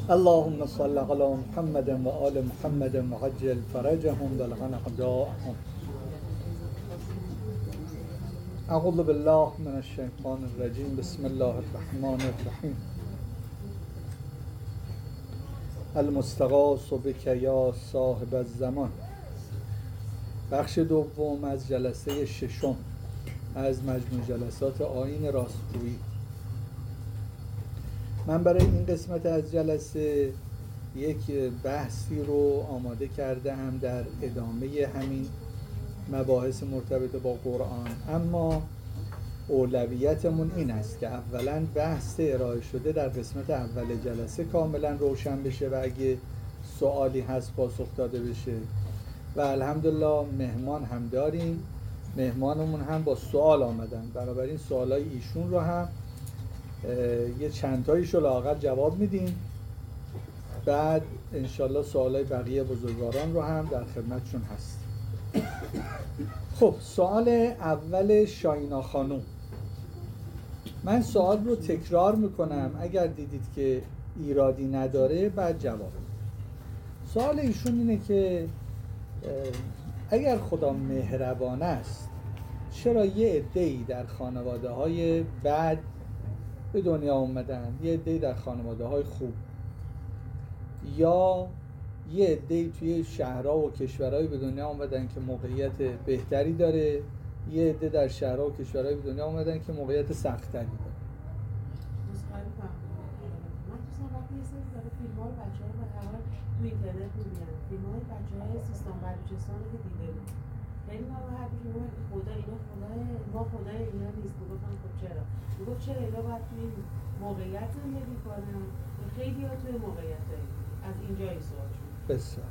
اللهم صل على محمد و آل محمد وعجل فرجهم ولغن أعداءهم. اعوذ بالله من الشیطان الرجیم. بسم الله الرحمن الرحیم. المستغاث بک یا صاحب الزمان. بخش دوم از جلسه ششم از مجموع جلسات آیین راستگویی. من برای این قسمت از جلسه یک بحثی رو آماده کرده هم در ادامه همین مباحث مرتبط با قرآن، اما اولویتمون این است که اولا بحث ارائه شده در قسمت اول جلسه کاملا روشن بشه و اگه سوالی هست پاسخ داده بشه. و الحمدلله مهمان هم داریم، مهمانمون هم با سوال آمدن، بنابراین سوالای ایشون رو هم یه چندتاییشو لااقل جواب میدیم، بعد انشالله سوالای بقیه بزرگواران رو هم در خدمتشون هست. خب سوال اول شاینا خانوم. من سوال رو تکرار میکنم، اگر دیدید که ایرادی نداره بعد جواب. سوال ایشون اینه که اگر خدا مهربان است چرا یه عده‌ای در خانواده‌های بد به دنیا اومدن، یه عده‌ای در خانواده‌های خوب، یا یه عده‌ای توی شهرها و کشورهای به دنیا اومدن که موقعیت بهتری داره، یه عده در شهرها و کشورهای به دنیا اومدن که موقعیت سخت‌تری داره. من دوستان وقتی یه سری داره فیلم‌ها رو بچه‌ها به هر حال تو اینترنت می‌بینن، فیلم‌های بچه‌های سیستان بلوچستان رو که دیده بود خیلی ناراحت می‌شدم. خدا اینا خدای ما خدای اینا نیست. گفتم خب چرا؟ گفت چرا اینا باید توی این موقعیت زندگی کنن؟ خیلی‌ها توی موقعیت‌های از اینجای سوال شد. بسیار.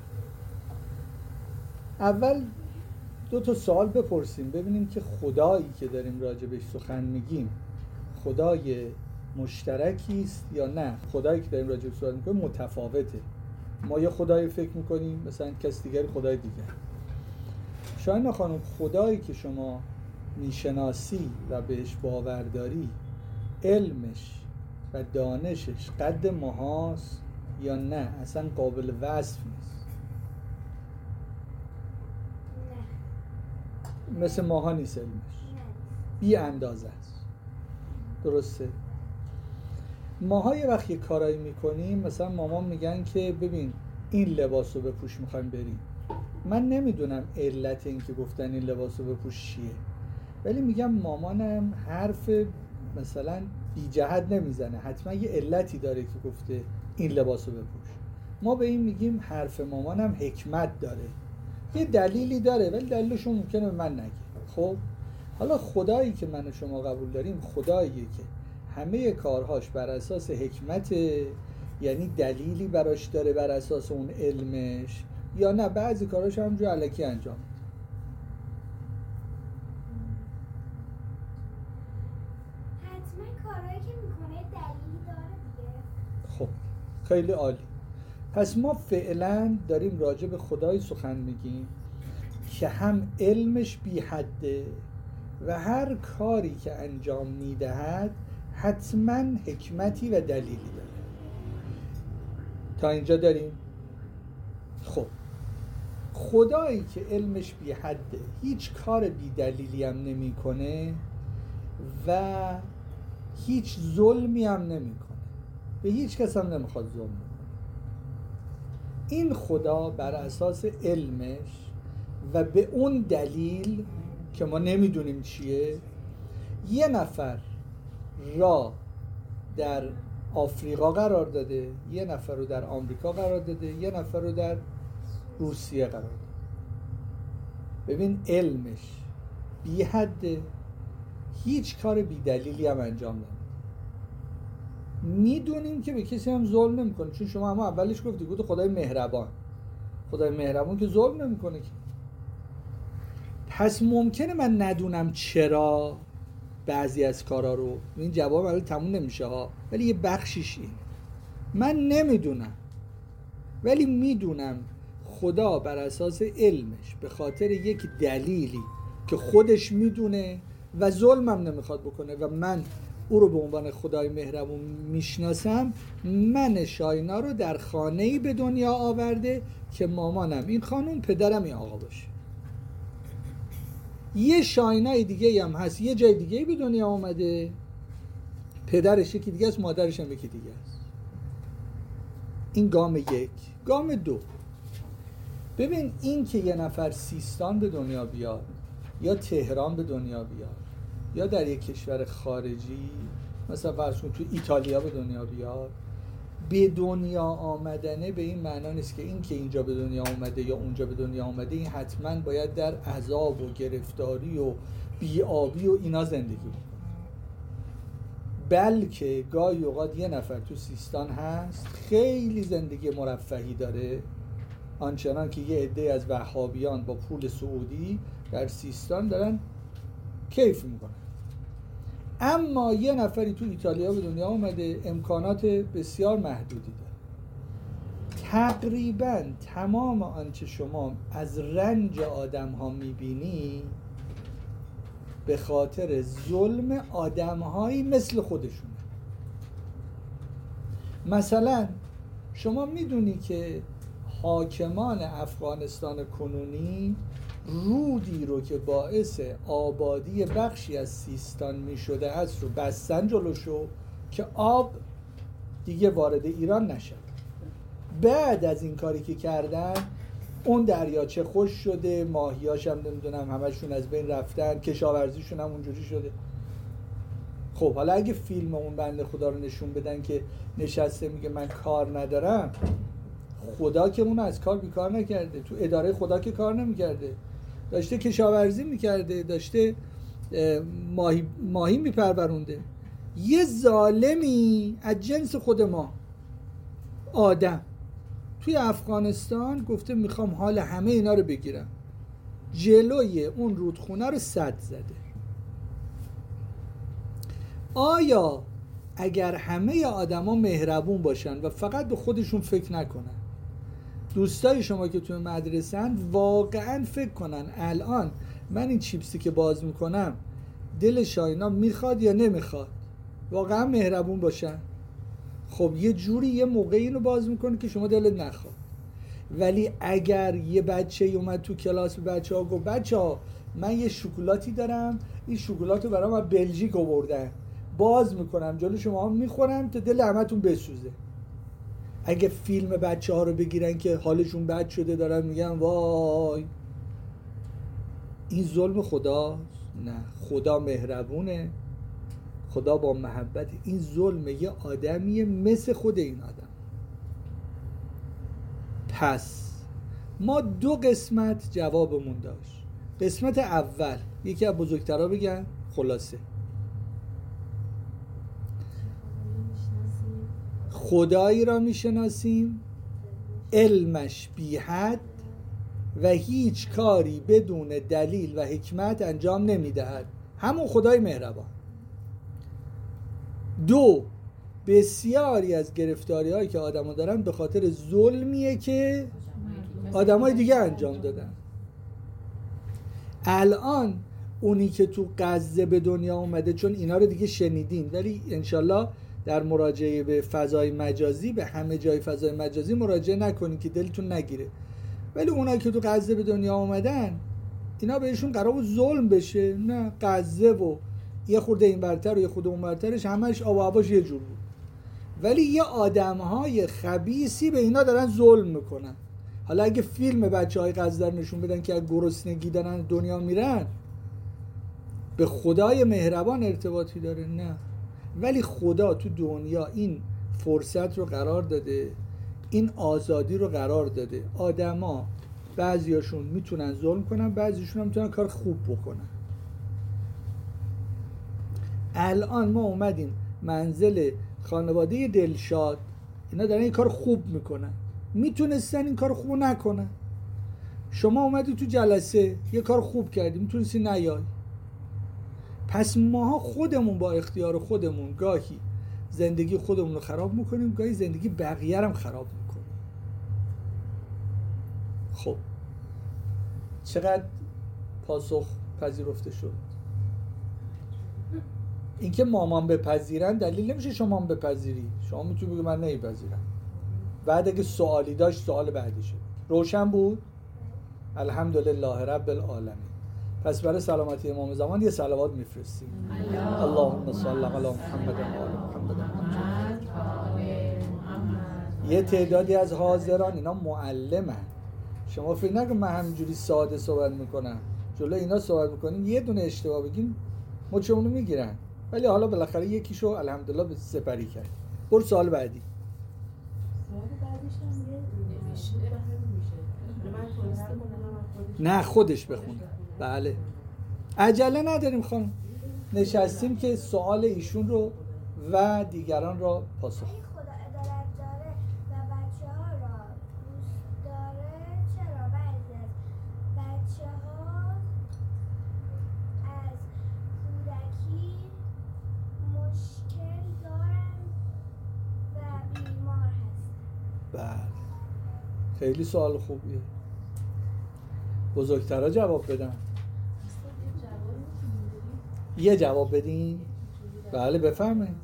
اول دو تا سوال بپرسیم ببینیم که خدایی که داریم راجبش سخن میگیم خدای مشترکی است یا نه. خدایی که داریم راجبش سخن میگیم متفاوته. ما یه خدایی فکر میکنیم مثلا کس دیگری خدای دیگر. شاینا خانم، خدایی که شما میشناسی و بهش باور داری علمش و دانشش قد ماهاست یا نه اصلا قابل وصف نیست؟ نه. مثل ماها نیست علمش؟ نه. بی اندازه است. درسته؟ ماها یه وقت یه کارایی میکنیم، مثلا مامان میگن که ببین این لباس رو بپوش میخوایم بریم. من نمیدونم علت این که گفتن این لباس رو بپوش چیه، ولی میگم مامانم حرف مثلا بی جهت نمیزنه، حتما یه علتی داره که گفته این لباس رو بپوش. ما به این میگیم حرف مامانم حکمت داره، یه دلیلی داره ولی دلیلشو ممکنه به من نگه. خب حالا خدایی که من و شما قبول داریم خداییه که همه کارهاش بر اساس حکمت، یعنی دلیلی براش داره بر اساس اون علمش، یا نه بعضی کاراش همونجور الکی انجام میده؟ حتما کارهایی که میکنه دلیلی داره دیگه. خب خیلی عالی. پس ما فعلا داریم راجع به خدای سخن میگیم که هم علمش بی حده و هر کاری که انجام میدهد حتما حکمتی و دلیلی داره. تا اینجا داریم؟ خب خدایی که علمش بی حده، هیچ کار بی دلیلی هم نمی کنه و هیچ ظلمی هم نمی کنه، به هیچ کس هم نمیخواد ظلم کنه. این خدا بر اساس علمش و به اون دلیل که ما نمیدونیم چیه، یه نفر را در آفریقا قرار داده، یه نفر رو در آمریکا قرار داده، یه نفر رو در روسیه قرار داده. ببین علمش بی حده، هیچ کار بی دلیلی هم انجام نمیده. میدونیم که به کسی هم ظلم نمیکنه، چون شما هم اولش گفتی بود خدای مهربان. خدای مهربان که ظلم نمیکنه که. پس ممکنه من ندونم چرا بعضی از کارا رو، این جواب الان تموم نمیشه ها، ولی یه بخشیش این من نمیدونم، ولی میدونم خدا بر اساس علمش به خاطر یک دلیلی که خودش میدونه و ظلمم نمیخواد بکنه و من او رو به عنوان خدای مهربون میشناسم، من شاینا رو در خانه‌ای به دنیا آورده که مامانم این خانم، پدرم این آقا باشه. یه شاینای دیگه هم هست یه جای دیگه به دنیا آمده، پدرش یکی دیگه است، مادرش هم یکی دیگه است. این گام یک. گام دو، ببین این که یه نفر سیستان به دنیا بیاد یا تهران به دنیا بیاد یا در یک کشور خارجی مثلا فرض کن تو ایتالیا به دنیا بیاد، به دنیا آمدنه به این معنا نیست که این که اینجا به دنیا آمده یا اونجا به دنیا آمده این حتما باید در عذاب و گرفتاری و بی‌آبی و اینا زندگی کنه، بلکه گاهی اوقات یه نفر تو سیستان هست خیلی زندگی مرفهی داره، آنچنان که یه عده از وهابیان با پول سعودی در سیستان دارن کیف میکنن. اما یه نفری تو ایتالیا به دنیا اومده امکانات بسیار محدودی داره. تقریبا تمام آنچه شما از رنج آدم ها میبینی به خاطر ظلم آدم هایی مثل خودشونه. مثلا شما میدونی که حاکمان افغانستان کنونی رودی رو که باعث آبادی بخشی از سیستان می شده است رو بستن جلوشو که آب دیگه وارد ایران نشد. بعد از این کاری که کردن اون دریاچه خوش شده، ماهیاش هم نمیدونم همشون از بین رفتن، کشاورزیشون هم اونجوری شده. خب حالا اگه فیلم اون بنده خدا رو نشون بدن که نشسته میگه من کار ندارم، خدا که اونو از کار بیکار نکرده، تو اداره خدا که کار نمیکرده، داشته کشاورزی میکرده، داشته ماهی میپرورونده. یه ظالمی از جنس خود ما آدم توی افغانستان گفته میخوام حال همه اینا رو بگیرم، جلوی اون رودخونه رو سد زده. آیا اگر همه آدما مهربون باشن و فقط به خودشون فکر نکنن، دوستای شما که توی مدرسه‌اند واقعا فکر کنن الان من این چیپسی که باز میکنم دل شاینا میخواد یا نمیخواد، واقعا مهربون باشن؟ خب یه جوری یه موقعی اینو باز میکنه که شما دلت نخواد. ولی اگر یه بچه اومد تو کلاس به بچه ها گفت بچه ها من یه شکلاتی دارم، این شکلات رو برام از بلژیک آوردن، باز میکنم جلو شما میخورم تا دل همتون بسوزه. اگه فیلم بچه ها رو بگیرن که حالشون بد شده دارن میگن وای این ظلم خداست؟ نه، خدا مهربونه، خدا با محبت. این ظلم یه آدمیه مثل خود این آدم. پس ما دو قسمت جوابمون داشت. قسمت اول یکی از بزرگترها بگن خلاصه، خدایی را میشناسیم علمش بی حد و هیچ کاری بدون دلیل و حکمت انجام نمیدهد، همون خدای مهربان. دو، بسیاری از گرفتاری هایی که آدم ها دارن به خاطر ظلمیه که آدم های دیگه انجام دادن. الان اونی که تو غزه به دنیا اومده، چون اینا رو دیگه شنیدین ولی انشالله در مراجعه به فضای مجازی به همه جای فضای مجازی مراجعه نکنین که دلتون نگیره، ولی اونایی که تو غزه به دنیا اومدن اینا بهشون قرار بود ظلم بشه؟ نه، غزه و یه خورده این برتر و یه خورده اون برترش همش آب و هواش یه جور بود، ولی یه آدم‌های خبیثی به اینا دارن ظلم میکنن. حالا اگه فیلم بچه‌های غزه رو نشون بدن که از گرسنگی دارن دنیا میرن، به خدای مهربان ارتباطی داره؟ نه. ولی خدا تو دنیا این فرصت رو قرار داده، این آزادی رو قرار داده. آدما بعضیاشون میتونن ظلم کنن، بعضیشون هم میتونن کار خوب بکنن. الان ما اومدیم منزل خانواده دلشاد، اینا دارن این کار خوب میکنن، میتونستن این کار خوب نکنن. شما اومدی تو جلسه یه کار خوب کردی، میتونستی نیای. پس ماها خودمون با اختیار خودمون گاهی زندگی خودمون رو خراب میکنیم، گاهی زندگی بقیه رو خراب میکنیم. خب چقدر پاسخ پذیرفته شد؟ اینکه مامان بپذیرن دلیل نمیشه شما هم بپذیری. شما میتونی بگی من نمیپذیرم. بعد اگه سوالی داشت سوال بعدیشه. روشن بود؟ الحمدلله رب العالمین. پس برای سلامتی امام زمان یه صلوات میفرستیم. اللهم صل علی محمد و آل محمد. یه تعدادی از حاضران اینا معلمن. شما فکر نکن من همینجوری ساده صحبت میکنم. جلو اینا صحبت میکنیم یه دونه اشتباه بگیم مچمونو میگیرن. ولی حالا بالاخره یکیشو الحمدلله به سپری کرد. برو سوال بعدی. سوال بعدش هم یه نمیشه. من توضیح کنم نه خودش بخونه. بله. عجله نداریم خانم. نشستیم که سوال ایشون رو و دیگران را پاسخ. اگه خدا عدالت داره و بچه ها را دوست داره چرا بعضی از بچه ها از کودکی مشکل دارن و بیمار هستن؟ بله. خیلی سوال خوبیه. بزرگترها جواب بدن. یه جواب بدین؟ بله بفرمایید.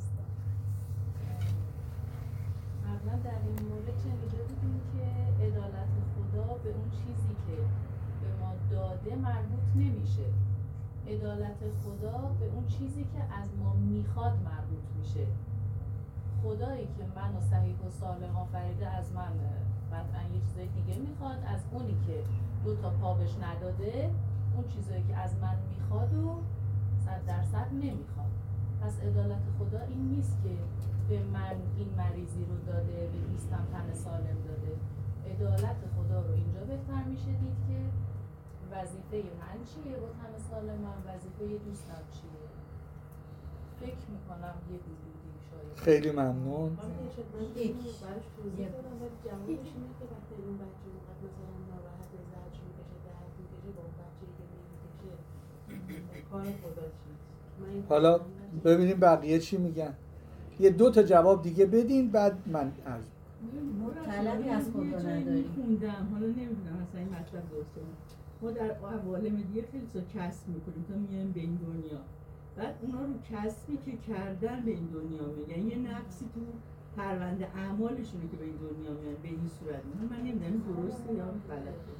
قبلا در این مورد شنیده بودیم که عدالت خدا به اون چیزی که به ما داده مربوط نمیشه. عدالت خدا به اون چیزی که از ما میخواد مربوط میشه. خدایی که منو صحیح و سالم آفریده از من قطعا یه چیزای دیگه میخواد. از اونی که 2 تا پا بهش نداده اون چیزایی که از من میخواد و 100% نمیخواد. پس عدالت خدا این نیست که به من این مریضی رو داده، به دوستم تن سالم داده. عدالت خدا رو اینجا بهتر میشه دید که وظیفه من چیه با تن سالمم، وظیفه دوستم چیه. فکر میکنم یه حدودی شاید. خیلی ممنون. براش توضیح دادم ولی جوابش اینه که وقتی اون بچه اونقدر مثلا ناراحت زجر میکشه درد میکشه با اون بچه‌ای که نمیکشه کار خدا چیست؟ حالا ببینیم بقیه چی میگن. یه 2 تا جواب دیگه بدین بعد من عرض. طلبی از خدا نداریم. خوندم حالا نمیدونم مثلا این مطلب درسته. ما در عوالم دیگه خیلی کسب میکنیم تا میایم به این دنیا. بعد اونا رو کسبی که کردن به این دنیا میگن یه نقصی تو پرونده اعمالشونه که به این دنیا میان به این صورت میان. من نمیدونم درسته یا غلطه.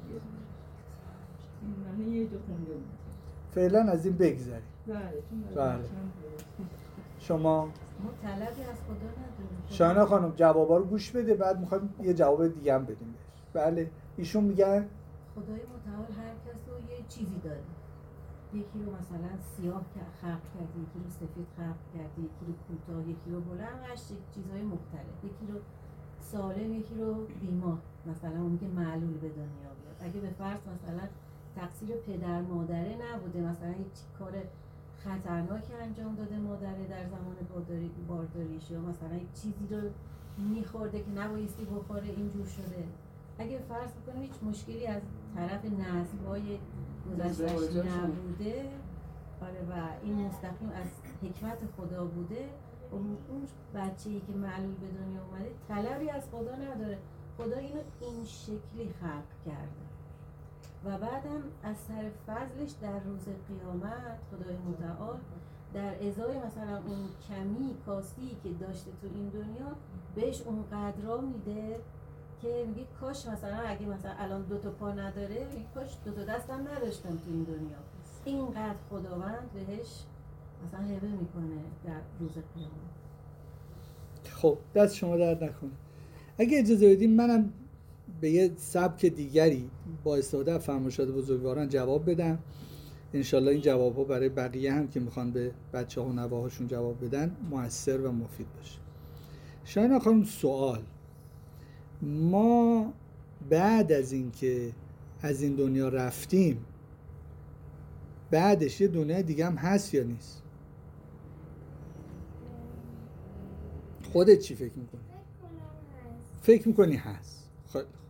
من یه جا خونده بود. فعلا از این بگذاریم. بله. شما ما طلبی از خدا نداریم. شاینا خانم جوابا رو گوش بده بعد میخوایم یه جواب دیگه هم بدیم بهش. بله ایشون میگن خدای متعال هر کس رو یه چیزی داده. یکی رو مثلا سیاه خلق کرده، یکی رو سفید خلق کرده، یکی رو کوتاه، یکی رو بلند، چیزهای مختلف. یکی رو سالم، یکی رو بیمار. مثلا اون که معلول به دنیا بیاد. اگه به فرض مثلا تقصیر پدر مادره نبوده، مثلا یک کار خطرناکی انجام داده مادره در زمان بارداریش، یا مثلا یک چیزی رو میخورده که نبایستی بخوره اینجور شده. اگه فرض بکنیم هیچ مشکلی از طرف نسل‌های گذشته‌اش نبوده، آره، و این مستقیم از حکمت خدا بوده، اون بچه‌ای که معلول به دنیا اومده طلبی از خدا نداره. خدا اینو این شکلی خلق کرده و بعدم از سر فضلش در روز قیامت خدای متعال در ازای مثلا اون کمی کاستی که داشته تو این دنیا بهش اون قدرا میده که میگه کاش مثلا اگه مثلا الان 2 تا پا نداره، کاش 2 تا دستم نداشتم تو این دنیا. اینقدر خداوند بهش مثلا هبه میکنه در روز قیامت. خب دست شما درد نکنه. اگه اجازه بدیم منم به یه سبک دیگری با استفاده از فرمایشات بزرگواران جواب بدم. انشالله این جواب ها برای بقیه هم که میخوان به بچه ها و نواهاشون جواب بدن مؤثر و مفید باشه. شاینا خانم سوال، ما بعد از این که از این دنیا رفتیم بعدش یه دنیا دیگه هم هست یا نیست؟ خودت چی فکر میکنی؟ فکر میکنی هست. خیلی خوب.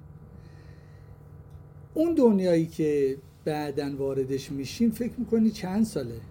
اون دنیایی که بعداً واردش میشیم فکر میکنی چند ساله؟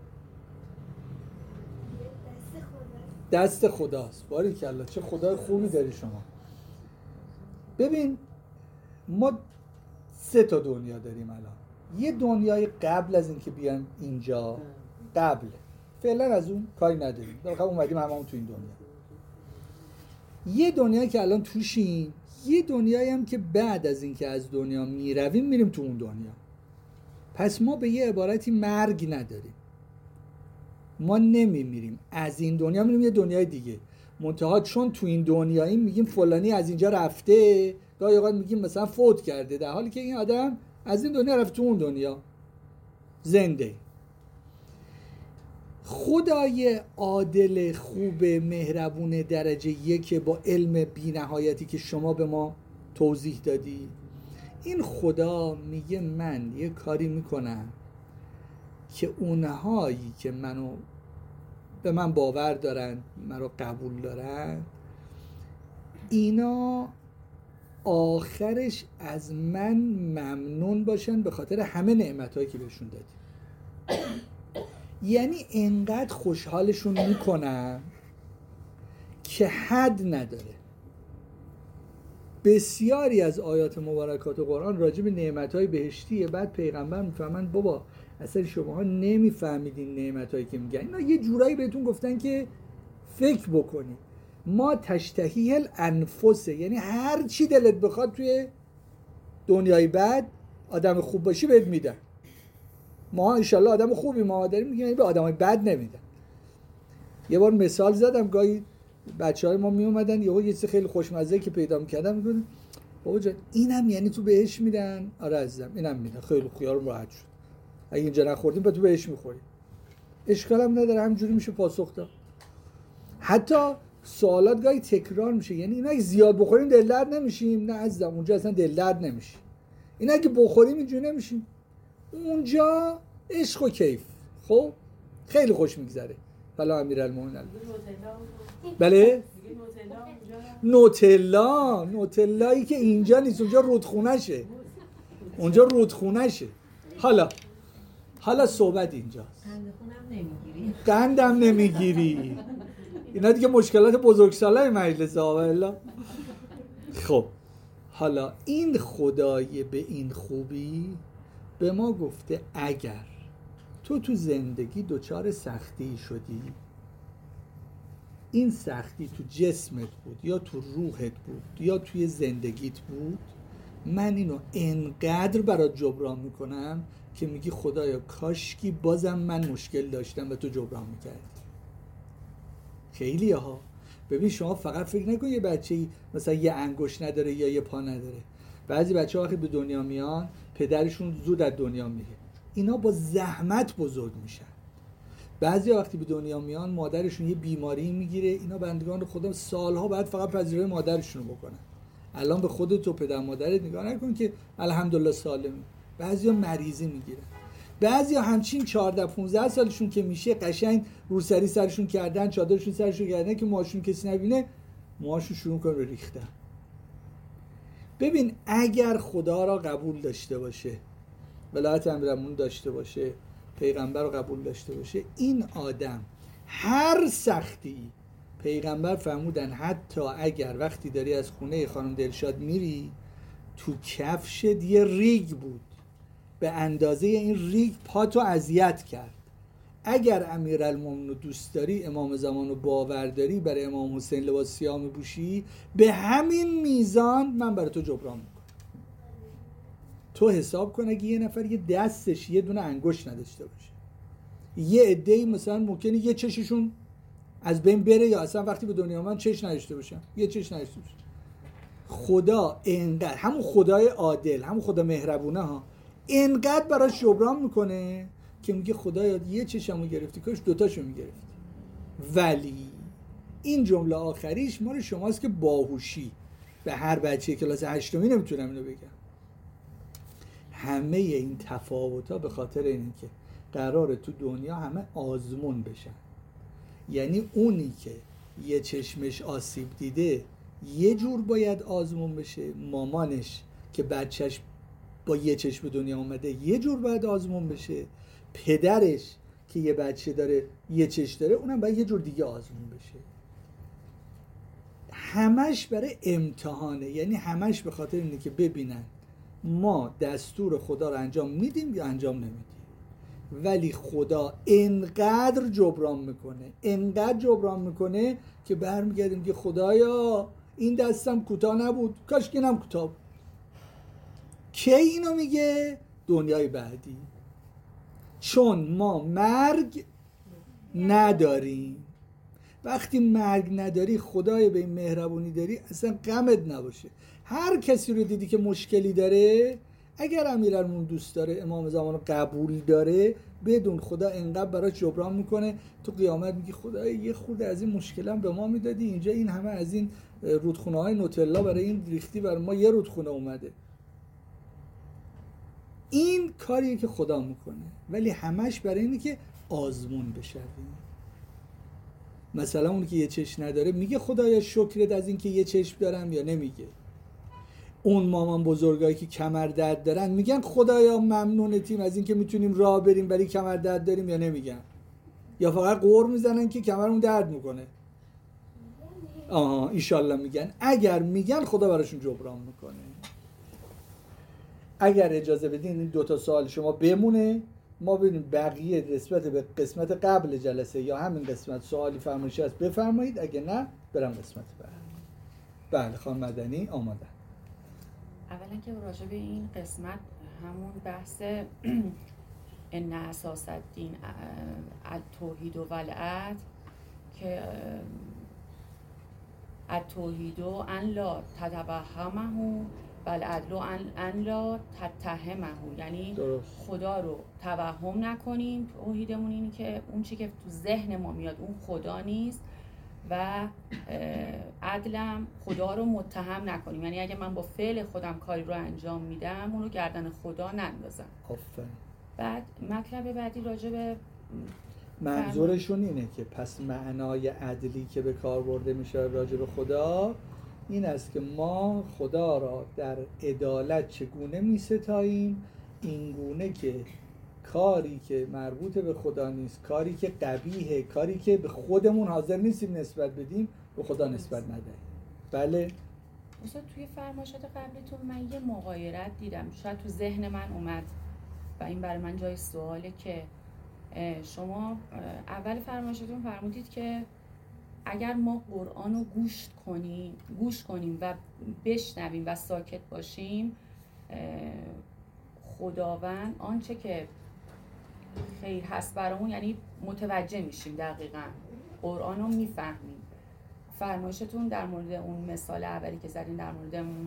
دست خداست. باریکالله، چه خدای خوبی داری شما. ببین ما 3 تا دنیا داریم الان. یه دنیای قبل از اینکه بیایم اینجا، قبل فعلا از اون کاری نداریم، بالاخره اومدیم هممون تو این دنیا. یه دنیا که الان توشیم، یه دنیایی هم که بعد از این که از دنیا میرویم میریم تو اون دنیا. پس ما به یه عبارتی مرگ نداریم، ما نمیمیریم، از این دنیا میریم یه دنیای دیگه. منتها چون تو این دنیایی میگیم فلانی از اینجا رفته، گاهی اوقات میگیم مثلا فوت کرده، در حالی که این آدم از این دنیا رفت تو اون دنیا زنده. خدای عادل خوب مهربون درجه یک با علم بی نهایتی که شما به ما توضیح دادی، این خدا میگه من یه کاری میکنم که اونهایی که به من باور دارن، منو قبول دارن، اینا آخرش از من ممنون باشن به خاطر همه نعمتایی که بهشون دادی. یعنی انقدر خوشحالشون میکنم که حد نداره. بسیاری از آیات مبارکات قرآن راجع به نعمتهای بهشتیه، بعد پیغمبر میفهمن بابا اصلا شماها نمیفهمیدین نعمتهایی که میگن، اینا یه جورایی بهتون گفتن که فکر بکنی. ما تشتهی الانفسه، یعنی هر چی دلت بخواد توی دنیای بعد آدم خوب باشی بهت میدن. ما انشالله آدم خوبی ما داریم، میگن یعنی به آدمای بد نمیدن. یه بار مثال زدم، گاهی بچه‌های ما می اومدن یهو یه چیز خیلی خوشمزه که پیدا می‌کردم میگفتن بابا جان اینم یعنی تو بهش میدن؟ آره عزیزم اینم میدن. خیلی خیالم راحت شد. اگه اینجا نخوردیم بعد تو بهش می‌خوری. اشکال هم نداره، همینجوری میشه پاسخ داد. حتی سوالات گاهی تکرار میشه، یعنی اینا اگه زیاد بخوریم دل درد نمیشیم؟ نه عزیزم اونجا اصلا دل درد نمیشه. اینا اگه بخوریم اینجوری نمیشیم. اونجا عشق و کیف. خب خیلی خوش میگذره. بلا امیرالمومنین. بله؟ نوتلایی که اینجا نیست، اونجا رودخونه‌شه. اونجا رودخونه‌شه. حالا صحبت اینجاست. قندم نمیگیری. اینا دیگه مشکلات بزرگسالای مجلس آقا. خب حالا این خدای به این خوبی به ما گفته اگر تو زندگی دچار سختی شدی، این سختی تو جسمت بود یا تو روحت بود یا توی زندگیت بود، من اینو انقدر برات جبران میکنم که میگی خدایا کاشکی بازم من مشکل داشتم و تو جبران میکردی. خیلی ها. ببین شما فقط فکر نکن یه بچه‌ای مثلا یه انگشت نداره یا یه پا نداره. بعضی بچه‌ها وقتی به دنیا میان پدرشون زود از دنیا میره، اینا با زحمت بزرگ میشن. بعضی وقتی به دنیا میان مادرشون یه بیماری میگیره، اینا بندگان خدا سالها بعد فقط پذیرای مادرشون رو بکنن. الان به خودت و پدر مادرت نگاه نکن که الحمدلله سالمی. بعضیا مریضی میگیرن، بعضیا همچین 14-15 سالشون که میشه قشنگ روسری سرشون کردن، چادرشون سرشون کردن که موهاشون کسی نبینه، موهاشون شروع کنه به ریختن. ببین اگر خدا را قبول داشته باشه، ولایت امیرالمومنین داشته باشه، پیغمبر رو قبول داشته باشه، این آدم هر سختی، پیغمبر فرمودن حتی اگر وقتی داری از خونه خانم دلشاد میری تو کفشت یه ریگ بود، به اندازه این ریگ پاتو اذیت کرد، اگر امیرالمومنین رو دوست داری، امام زمان رو باور داری، برای امام حسین لباس سیاه میپوشی، به همین میزان من برای تو جبران میکنم. تو حساب کن اگه یه نفر یه دستش یه دونه انگشت نداشته باشه، یه عده‌ای مثلا ممکنه یه چششون از بین بره یا اصلا وقتی به دنیا اومدن چش نداشته باشن، یه چش نداشته باشن. خدا انقدر، همون خدای عادل، همون خدا مهربونه ها، انقدر براش جبران میکنه که میگه خدایا یه چشمو گرفتی کاش دوتاشو میگرفتی. ولی این جمله آخریش مال شماست که باهوشی. به هر بچه کلاس 8 نمیتونم اینو بگم. همه این تفاوت‌ها به خاطر اینه که قراره تو دنیا همه آزمون بشن. یعنی اونی که یه چشمش آسیب دیده یه جور باید آزمون بشه، مامانش که بچهش با یه چشم دنیا اومده یه جور باید آزمون بشه، پدرش که یه بچه داره یه چشم داره اونم باید یه جور دیگه آزمون بشه. همش برای امتحانه، یعنی همش به خاطر اینه که ببینن ما دستور خدا رو انجام میدیم یا انجام نمیدیم. ولی خدا انقدر جبران میکنه که برمیگردیم که خدایا این دستم کوتاه نبود، کاش که اینم کوتاه بود. کی اینو میگه؟ دنیای بعدی، چون ما مرگ نداریم. وقتی مرگ نداری، خدای به این مهربونی داری، اصلا غمت نباشه. هر کسی رو دیدی که مشکلی داره، اگر امیرالمومنین دوست داره، امام زمان قبول داره، بدون خدا انقدر براش جبران میکنه، تو قیامت میگی خدای یه خورده از این مشکلم به ما میدادی، اینجا این همه از این رودخونه های نوتلا برای این ریختی، برای ما یه رودخونه اومده. این کاریه که خدا میکنه، ولی همش برای اینه که آزمون بشویم. مثلا اون که یه چشم نداره میگه خدایا شکرت از این که یه چشم دارم، یا نمیگه؟ اون مامان بزرگایی که کمر درد دارن میگن خدایا ممنونتیم از این که میتونیم راه بریم ولی کمر درد داریم، یا نمیگن؟ یا فقط قور میزنن که کمرمون درد میکنه؟ ایشالله میگن. اگر میگن خدا براشون جبران میکنه. اگر اجازه بدین این 2 سوال شما بمونه، ما ببینیم بقیه نسبت به قسمت قبل جلسه یا همین قسمت سوالی فرمایشی هست بفرمایید، اگه نه برم قسمت بعد. بله خانم مدنی آماده. اولا که راجع به این قسمت همون بحث ان اساس الدین التوحید و العدل، که التوحید ان لا تتوهمه و العدل ان لا تتهمه، یعنی خدا رو توهم نکنیم. توحیدمون اینه که اون چی که تو ذهن ما میاد اون خدا نیست، و عدلم خدا رو متهم نکنیم، یعنی اگه من با فعل خودم کاری رو انجام میدم اون رو گردن خدا نندازم. آفرین. بعد مطلب بعدی راجع به منظورشون اینه که پس معنای عدلی که به کار برده میشه راجع به خدا این است که ما خدا را در عدالت چگونه میستاییم، این گونه که کاری که مربوط به خدا نیست، کاری که قبیحه، کاری که به خودمون حاضر نیستیم نسبت بدیم، به خدا نسبت ندهیم. بله؟ مثلا توی فرمایشات قبلیتون من یه مغایرت دیدم، شاید تو ذهن من اومد و این برای من جای سواله، که شما اول فرمایشاتون فرمودید که اگر ما قرآن رو گوش کنیم و بشنویم و ساکت باشیم، خداوند آنچه که خیر هست برامون، یعنی متوجه میشیم، دقیقاً قرآن رو میفهمیم. فرمایشتون در مورد اون مثال اولی که زدین در مورد اون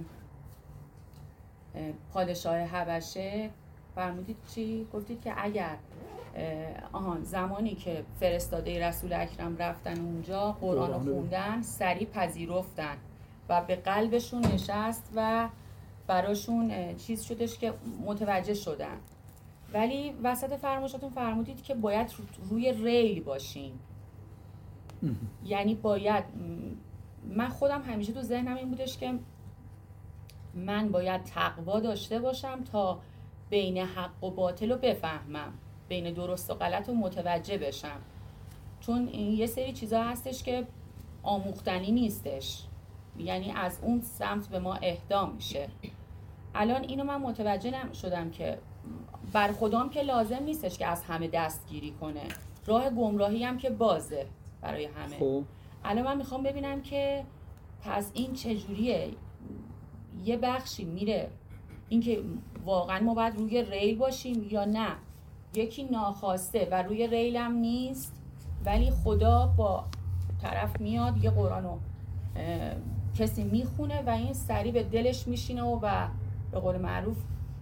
پادشاه حبشه فرمودید چی؟ گفتید که اگر زمانی که فرستاده رسول اکرم رفتن اونجا قرآن رو خوندن، سریع پذیرفتن و به قلبشون نشست و براشون چیز شدش که متوجه شدن. ولی وسط فرمایشاتون فرمودید که باید روی ریل باشیم. یعنی باید، من خودم همیشه تو ذهنم این بودش که من باید تقوا داشته باشم تا بین حق و باطل رو بفهمم، بین درست و غلط رو متوجه بشم، چون یه سری چیزا هستش که آموختنی نیستش، یعنی از اون سمت به ما اهدا میشه. الان اینو من متوجه شدم که بر خودم که لازم نیستش که از همه دستگیری کنه، راه گمراهی هم که بازه برای همه. خوب. الان من میخوام ببینم که پس این چجوریه، یه بخشی میره این که واقعا ما باید روی ریل باشیم یا نه یکی ناخواسته و روی ریل هم نیست، ولی خدا با طرف میاد یه قرآن رو کسی میخونه و این سریع به دلش میشینه و به قول معروف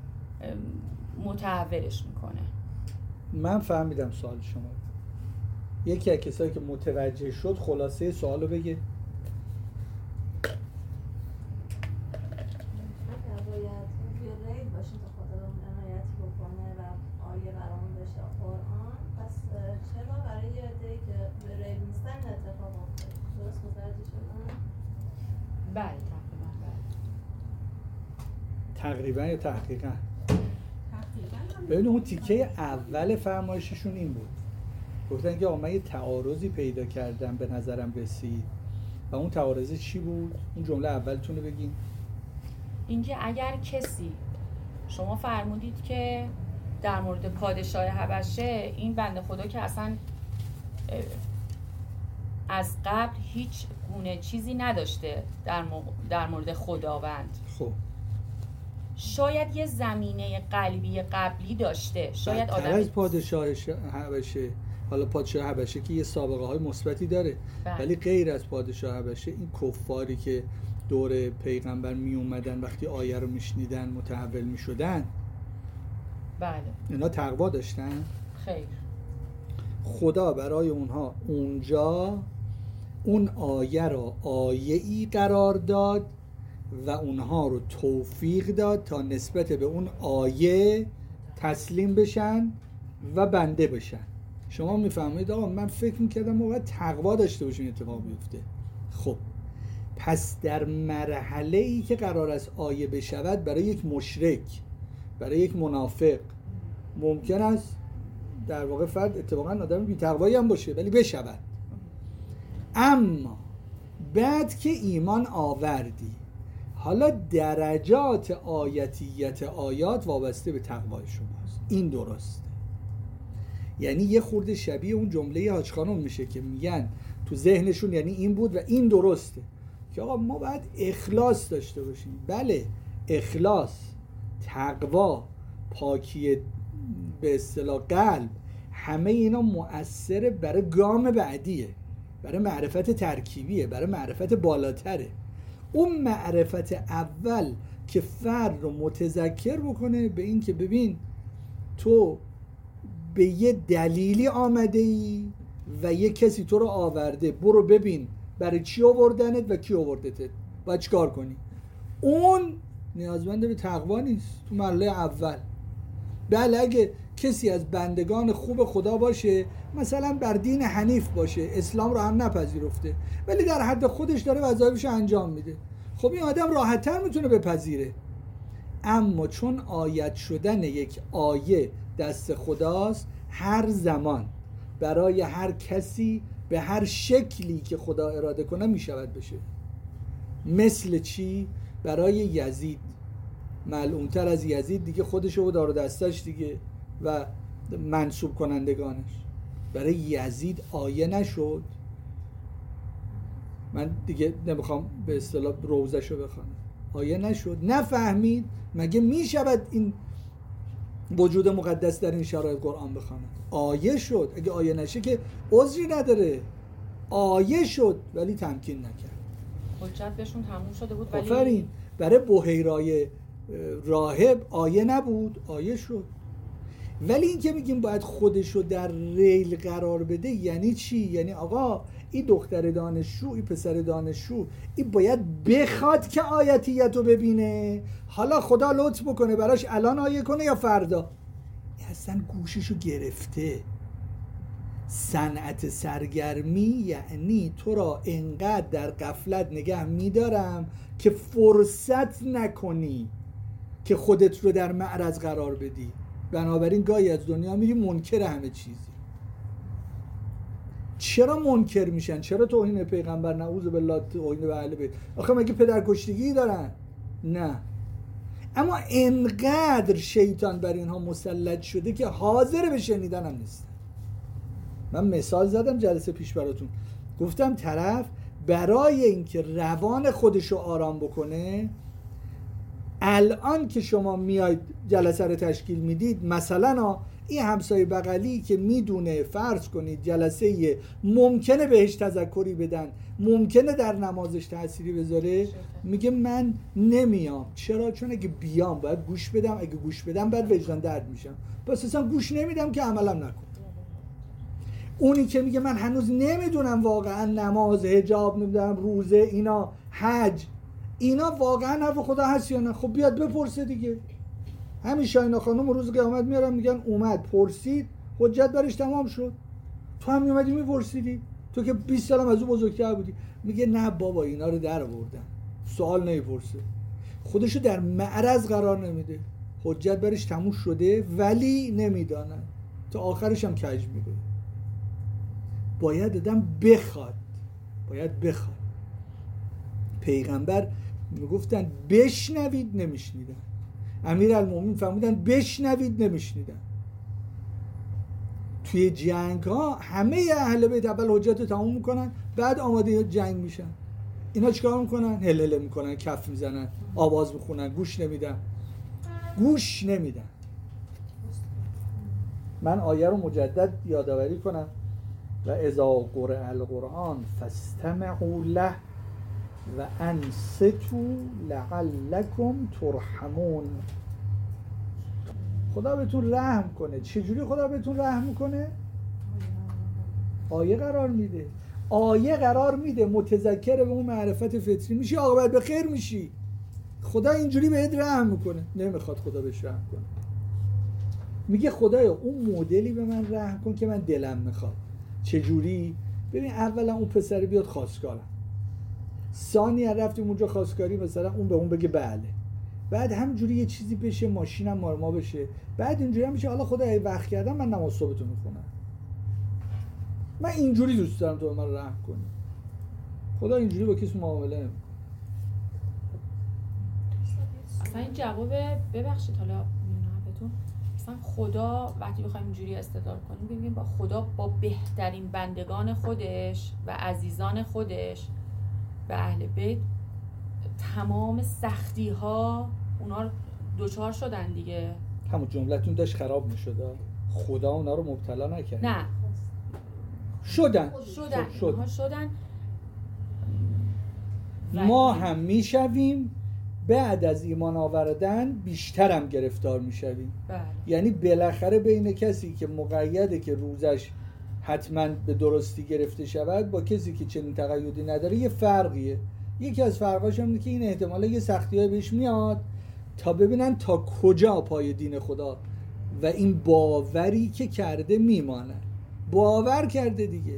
متحولش میکنه. من فهمیدم سوال شما. یکی از کسایی که متوجه شد خلاصه سوالو بگه. بله تقریبا یا تحقیقا. ببین اون تیکه اول فرمایششون این بود، گفتن که من یه تعارضی پیدا کردم به نظرم رسید، و اون تعارض چی بود؟ اون جمله اولتون رو بگین. اینکه اگر کسی، شما فرمودید که در مورد پادشاه حبشه، این بنده خدا که اصلا از قبل هیچ گونه چیزی نداشته در مورد خداوند. خب شاید یه زمینه قلبی قبلی داشته، شاید بدتر آدم از پادشاه حبشه. حالا پادشاه حبشه که یه سابقه های مثبتی داره، بله. ولی غیر از پادشاه حبشه این کفاری که دور پیغمبر می اومدن وقتی آیه رو میشنیدن متحول می شدن، بله اینا تقوا داشتن. خیر. خدا برای اونها اونجا اون آیه را آیه‌ای قرار داد و اونها رو توفیق داد تا نسبت به اون آیه تسلیم بشن و بنده بشن. شما میفهمید آقا من فکر میکردم موقع تقوا داشته باشین اتفاق بیفته. خب پس در مرحله ای که قرار است آیه بشود، برای یک مشرک، برای یک منافق ممکن است در واقع فرد اتفاقا آدم بی تقوایی هم باشه ولی بشود. اما بعد که ایمان آوردی، حالا درجات آیتیت آیات وابسته به تقوای شماست. این درسته. یعنی یه خورده شبیه اون جمله حاج خانم میشه که میگن تو ذهنشون یعنی این بود و این درسته که آقا ما باید اخلاص داشته باشیم. بله اخلاص، تقوا، پاکی به اصطلاح قلب، همه اینا مؤثره برای گام بعدیه، برای معرفت ترکیبیه، برای معرفت بالاتره. اون معرفت اول که فرد رو متذکر بکنه به این که ببین تو به یه دلیلی آمده ای و یه کسی تو رو آورده، برو ببین برای چی آوردنت و کی آوردتت، باید چیکار کنی. اون نیازمند به تقوا نیست تو مرحله اول. بله اگه کسی از بندگان خوب خدا باشه، مثلا بر دین حنیف باشه، اسلام رو هم نپذیرفته ولی در حد خودش داره وظایفش انجام میده، خب این آدم راحت‌تر میتونه بپذیره. اما چون آیت شدن یک آیه دست خداست، هر زمان برای هر کسی به هر شکلی که خدا اراده کنه میشود بشه. مثل چی؟ برای یزید، ملعون‌تر از یزید دیگه خودشو و دار و دستش دیگه و منسوب کنندگانش. برای یزید آیه نشد. من دیگه نمیخوام به اصطلاح روزشو بخوانم. آیه نشد، نفهمید مگه میشود این وجود مقدس در این شرایط قرآن بخواند. آیه شد، اگه آیه نشه که عذری نداره. آیه شد ولی تمکین نکرد. حجت بهشون تموم شده بود ولی آفرین. برای بحیرای راهب آیه نبود، آیه شد. ولی این که میگیم باید خودشو در ریل قرار بده یعنی چی؟ یعنی آقا این دختر دانشجو، این پسر دانشجو، این باید بخواد که آیتیت رو ببینه. حالا خدا لطف بکنه براش الان آیه کنه یا فردا. این اصلا گوششو گرفته. صنعت سرگرمی یعنی تو را انقدر در غفلت نگه میدارم که فرصت نکنی که خودت رو در معرض قرار بدی. بنابراین گاهی از دنیا میری منکر همه چیزی. چرا منکر میشن؟ چرا توهین پیغمبر، نعوذ بالله، توهین به اهل بیت؟ آخه مگه پدرکشتگی دارن؟ نه. اما انقدر شیطان بر اینها مسلط شده که حاضر به شنیدن هم نیستن. من مثال زدم جلسه پیش براتون، گفتم طرف برای اینکه روان خودشو آرام بکنه، الان که شما میاید جلسه رو تشکیل میدید، مثلا این همسایه بغلی که میدونه فرض کنید جلسه ممکنه بهش تذکری بدن، ممکنه در نمازش تأثیری بذاره، میگه من نمیام. چرا؟ چون اگه بیام باید گوش بدم، اگه گوش بدم بعد وجدان درد میشم، پس اصلا گوش نمیدم که عملم نکنم. اونی که میگه من هنوز نمیدونم واقعا نماز، حجاب، نمیدونم روزه، اینا حج، اینا واقعا حرف خدا هست یا نه، خب بیاد بپرسه دیگه. همین شاینا خانم روز قیامت میارن میگن اومد پرسید، حجت برش تمام شد. تو هم میومدی میپرسیدی، تو که 20 سالم از او بزرگتر بودی. میگه نه بابا اینا رو در آوردن، سوال نمیپرسه، خودشو در معرض قرار نمیده، حجت برش تموم شده ولی نمیدانن، تا آخرش هم کج میده. باید آدم بخواد، باید بخواد. پیغمبر میگفتن بشنوید نمیشنیدن، امیرالمومنین فرمودن بشنوید نمیشنیدن. توی جنگ ها همه اهل بیت اول حجت رو تموم میکنن، بعد آماده جنگ میشن. اینا چیکار میکنن؟ هلهله میکنن، کف میزنن، آواز میخونن، گوش نمیدن. من آیه رو مجدد یادآوری کنم: و اذا قرئ القرآن فاستمعوا له و انصتوا لعلکم ترحمون. خدا بهتون رحم کنه. چجوری خدا بهتون رحم میکنه؟ آیه قرار میده متذکر به اون معرفت فطری میشی، عاقبت به خیر میشی. خدا اینجوری بهت رحم میکنه. نمیخواد خدا بهش رحم کنه، میگه خدایا اون مدلی به من رحم کن که من دلم میخواد. چجوری؟ ببین اولا اون پسر بیاد خواستگارم، ثانیا رفتیم اونجا خواستگاری مثلا اون به اون بگه بله، بعد همینجوری یه چیزی بشه، ماشینم ما بشه، بعد اینجوری هم میشه حالا خدا ای وقت کردم من نماز صبحتو میخونم. من اینجوری دوست دارم تو به من رحم کنی. خدا اینجوری با کسی معامله نمیکنه. اصلا این جواب ببخشید حالا میونم بهتون، اصلا خدا وقتی بخوایم اینجوری استدلال کنیم ببینیم با خدا با بهترین بندگان خودش و عزیزان خودش و اهل بیت تمام سختی ها اونا دوچار شدن دیگه. همون جملتون داشت خراب میشد، خدا اونا رو مبتلا نکرد. نه شدن. ما هم میشویم بعد از ایمان آوردن بیشتر هم گرفتار میشویم. بله. یعنی بالاخره بین کسی که مقیده که روزش حتما به درستی گرفته شود با کسی که چنین تقیدی نداره یه فرقیه. یکی از فرقاش هم اینه که این احتمالا یه سختی‌های بهش میاد تا ببینن تا کجا پای دین خدا و این باوری که کرده میمانه. باور کرده دیگه.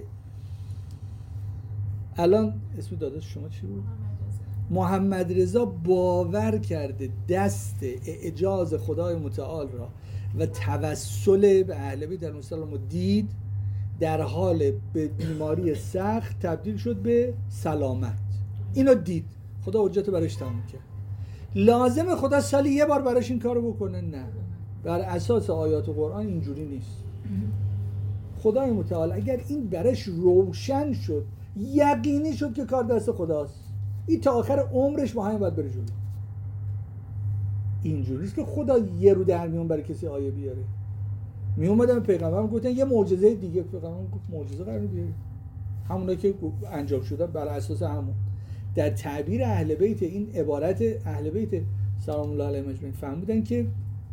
الان اسم داداش شما چی بود؟ محمد رضا باور کرده دست اعجاز خدای متعال را و توسل به اهل بیت در مسلم رو دید، در حال به بیماری سخت تبدیل شد به سلامت. اینو دید، خدا حجت براش تموم کرد. لازم خدا سالی یه بار براش این کارو بکنه؟ نه. بر اساس آیات قرآن اینجوری نیست. خدای متعال اگر این براش روشن شد، یقینی شد که کار دست خداست، این تا آخر عمرش با همین باید بره جلو. اینجوریست که خدا یه رو در میون برای کسی آیه بیاره. می اومدن پیغمبرم گفتن یه معجزه دیگه، پیغمبر گفت معجزه قرار بیاره، همونایی که انجام شده بر اساس همون. در تعبیر اهل بیت این عبارت اهل بیت سلام الله علیهم اجمعین فهمیدن که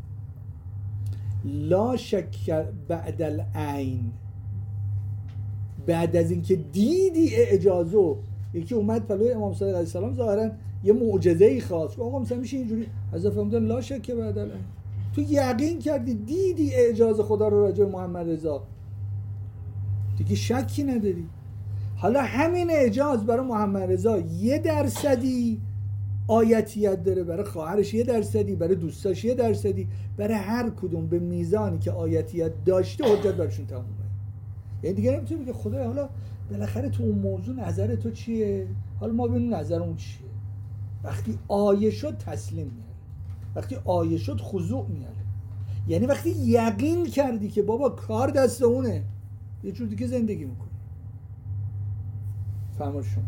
لا شک بعد العین، بعد از اینکه دیدی اعجازو، یکی اومد پلوی امام صادق علیه السلام ظاهرا یه معجزه‌ای خواست، آقا مثلا میشه اینجوری، حضرت فرمودن لا شک بعد العین، تو یقین کردی دیدی اعجاز خدا رو راجع به محمد رضا، دیگه شکی نداری. حالا همین اعجاز برای محمد رضا 1% آیتیت داره، برای خواهرش 1%، برای دوستاش 1%، برای هر کدوم به میزانی که آیتیت داشته حجت برشون تمومه. یعنی دیگه نمیتونی بگه خدایا حالا بالاخره تو اون موضوع نظر تو چیه؟ حالا ما ببینیم نظرمون چیه. وقتی آیه شد تسلیم میاره، وقتی آیه شد خضوع میاره. یعنی وقتی یقین کردی که بابا کار دست اونه، یه جور دیگه زندگی میکنی. فرمایش شما.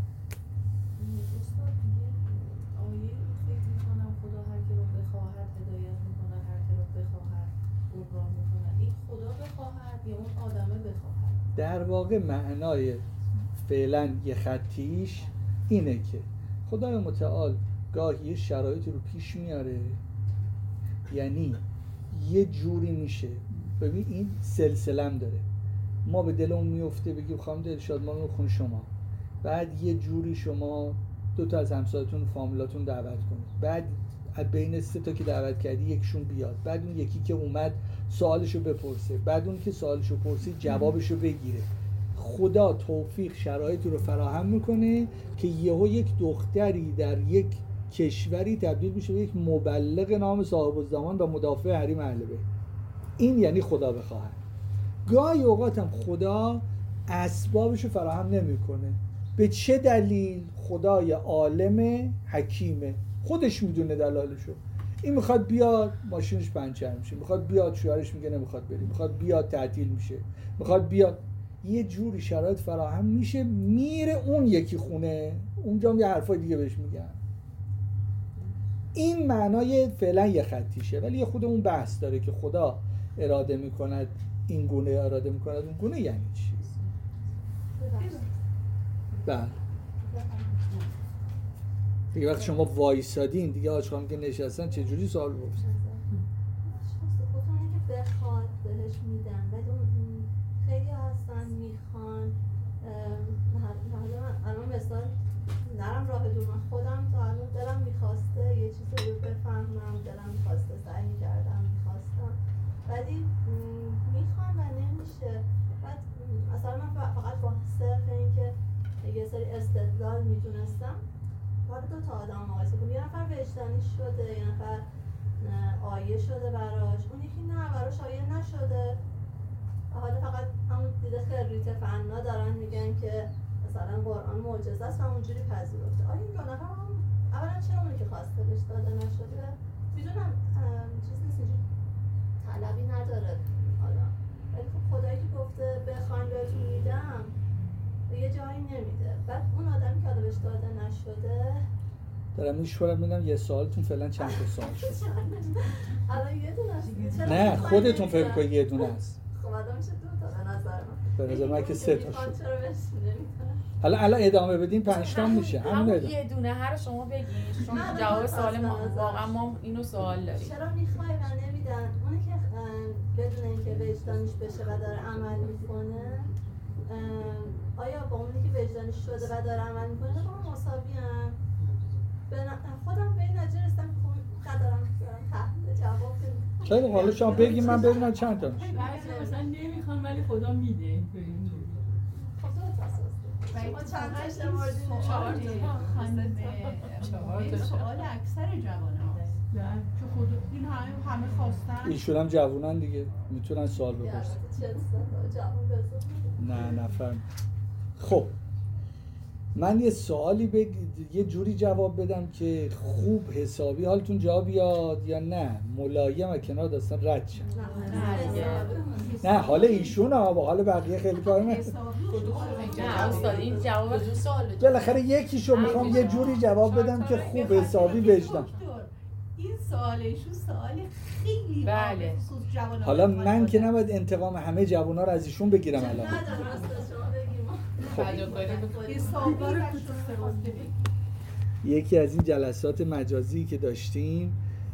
آیه فکر میکنم خدا هر کی رو بخواهد هدایت میکنه، هر کی رو بخواهد گمراه میکنه. این خدا بخواهد یا اون آدمه بخواهد؟ در واقع معنای فعلا یه خطیش اینه که خدای متعال گاهی یه شرایطی رو پیش میاره، یعنی یه جوری میشه. ببین این سلسلم داره، ما به دلمون میفته بگیم خواهم دلشاد ما میخون شما، بعد یه جوری شما 2 از همسایتون فامیلاتون دعوت کنید، بعد بین 3 که دعوت کردی یکشون بیاد، بعد اون یکی که اومد سوالشو بپرسه، بعد اون که سوالشو پرسید جوابشو بگیره. خدا توفیق شرایطی رو فراهم میکنه که یهو یک دختری در یک کشوری تبدیل میشه به یک مبلغ نام صاحب الزمان و مدافع حریم اهل بیت. این یعنی خدا بخواهد. گاهی اوقات هم خدا اسبابشو فراهم نمیکنه. به چه دلیل؟ خدای عالم حکیمه، خودش میدونه دلایلشو. این میخواد بیاد ماشینش پنچر میشه، میخواد بیاد شوهرش میگه نمیخواد بری، میخواد بیاد تعطیل میشه، میخواد بیاد، یه جوری شرایط فراهم میشه، میره اون یکی خونه، اونجا هم یه حرفای دیگه بهش میگن. این معنای فعلا یه خطیشه، ولی یه خود اون بحث داره که خدا اراده میکند این گونه، اراده میکند اون گونه، یعنی چی؟ بله دیگه وقتی شما وایسادین دیگه آشقام که نشستن چجوری سوال بپرسن؟ گفتن که بخواد بهش میدن، ولی اون خیلی هستن میخوان. الان مثلا نرم راه دور، من خودم تا الان دلم میخواسته یه چیزی رو بفهمم، دلم میخواسته سعی میکردم میخواستم، ولی میخوام و نمیشه. بعد مثلا من فقط با صرف اینکه یه سری استدلال میتونستم باید 2 تا آدم مقایسه کنم. یه نفر وجدانی شده، یه نفر آیه شده براش، اون یکی نه براش آیه نشده، حالا فقط همون دیده خریت فنا دارن میگن که مثلا قرآن معجزه است و اونجوری پذیرفته. آیا این 2 نفر هم اولا چرا اونی که خواسته بهش داده نشده؟ میدونم چیز نیست، اینجوری طلبی نداره حالا، ولی خب خدایی که گفته بخواین بهتون میدم به یه جایی نمیده. بعد اون آدمی که حالا بهش داده نشده، دارم میشورم ببینم یه سوالتون فعلا چند تا سوال شد؟ الان یه دونه است. نه خودتون فکر کنید یه دونه است. خب الان میشه 2 تا به نظر من. به نظر من که 3 تا شد. چرا بهش نمیدونم. حالا ادامه بدیم 5 تا میشه. همون یه دونه هر شما بگین، چون جواب سوال ما واقعا ما اینو سوال داریم. چرا میخوای و نمیدن؟ اونی که بدون اینکه وجدانیش بشه و داره عمل میکنه، آیا با اونی که وجدانیش شده و داره عمل میکنه با هم مساوی هم؟ خودم به این نتیجه رسیدم که خب قدرم تحت جواب بدم. خیلی حالا شما بگین من ببینم چند تا میشه. بعضی مثلا نمیخوان ولی خدا میده. خب 2 تا اساس. شما چند تا اشتماردین؟ 4 تا سوال اکثر جوان هاست که خود این همه خواستن. ایشون هم جوونن دیگه میتونن سوال بپرسن. نه نفهم. خب من یه سوالی یه جوری جواب بدم که خوب حسابی حالتون جا بیاد یا نه ملایم و کنار داستان رد شد. نه حال ایشون ها با حال بقیه خیلی کار نه. نه استاد این جواب دو سوال بالاخره یکیشو میخوام یه جوری جواب بدم که خوب حسابی وجدان. این سوالشون سوال خیلی بله. حالا من که نباید انتقام همه جوونا رو از ایشون بگیرم الان. یکی از این جلسات مجازی که داشتیم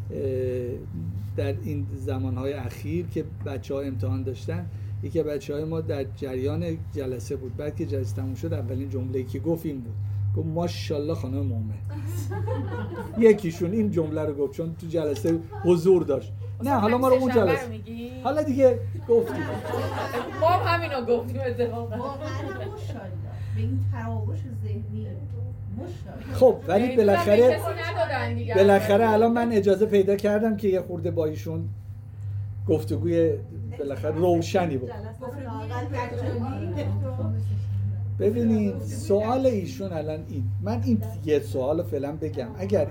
در این زمانهای اخیر که بچه‌ها امتحان داشتن، یکی از بچه‌های ما در جریان جلسه بود، بعد که جلسه تموم شد اولین جمله‌ای که گفت این بود، گفت ماشاءالله خانم مومن. یکیشون این جمله رو گفت چون تو جلسه حضور داشت. نه حالا ما رو اون جلسه حالا دیگه گفتیم ما همینو گفتیم اتفاقا. واقعا ماشاءالله به این تراوش ذهنی ماشاءالله. خب ولی بالاخره الان من اجازه پیدا کردم که یه خورده با ایشون گفتگوی بالاخره روشنی بود. ببینید سوال ایشون الان این، من این یه سوال فعلا بگم، اگر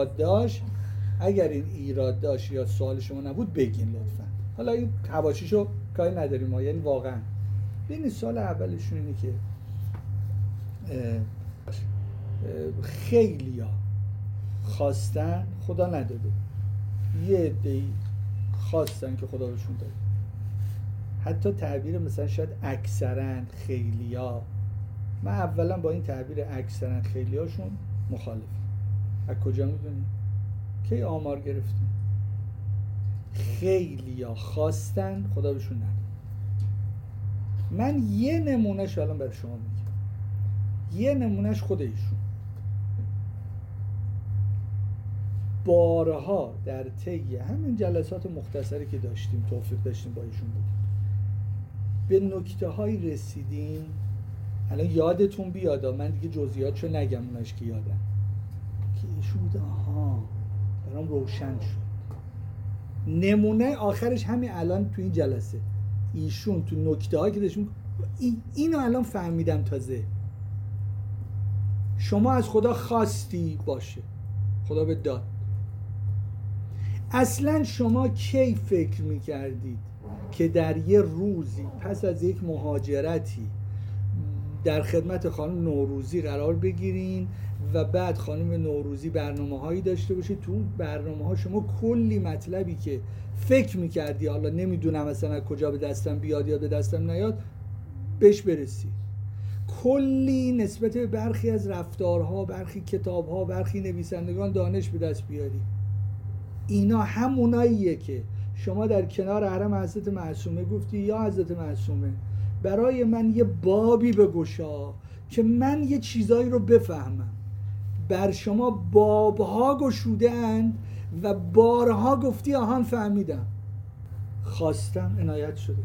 این ایراد داشت یا سوال شما نبود بگین لطفا. حالا این حواشیشو کاری نداریم ما، یعنی واقعا ببینید سوال اولشون اینه که خیلیا خواستن خدا نداده، یه عده‌ای خواستن که خدا بهشون داده. حتی تعبیر مثلا شاید اکثرا خیلیا، من اولا با این تعبیر اکثرا خیلیاشون مخالفم. از کجا میدونی؟ کی آمار گرفتیم؟ خیلیا خواستن خدا بهشون نداده. من یه نمونهش الان برای شما میگم، یه نمونهش خود ایشون. بارها در طی همین جلسات مختصری که داشتیم توفیق داشتیم با ایشون بودیم به نکته هایی رسیدیم. الان یادتون بیاد، من دیگه جزئیاتشو نگم اوناش که یادم که ایشون بوده برام روشن شد. نمونه آخرش همین الان تو این جلسه ایشون تو نکته هایی که داشتیم اینو الان فهمیدم تازه. شما از خدا خواستی باشه، خدا به داد. اصلا شما کی فکر میکردید که در یه روزی پس از یک مهاجرتی در خدمت خانم نوروزی قرار بگیرین و بعد خانم نوروزی برنامه هایی داشته باشه، تو اون برنامه ها شما کلی مطلبی که فکر میکردی حالا نمیدونم مثلا کجا به دستم بیاد یا به دستم نیاد بهش برسی، کلی نسبت به برخی از رفتارها، برخی کتابها، برخی نویسندگان دانش به دست بیاری. اینا هموناییه که شما در کنار حرم حضرت معصومه گفتی یا حضرت معصومه برای من یه بابی بگشا که من یه چیزایی رو بفهمم. بر شما بابها گشوده اند و بارها گفتی آهان فهمیدم، خواستم عنایت شده.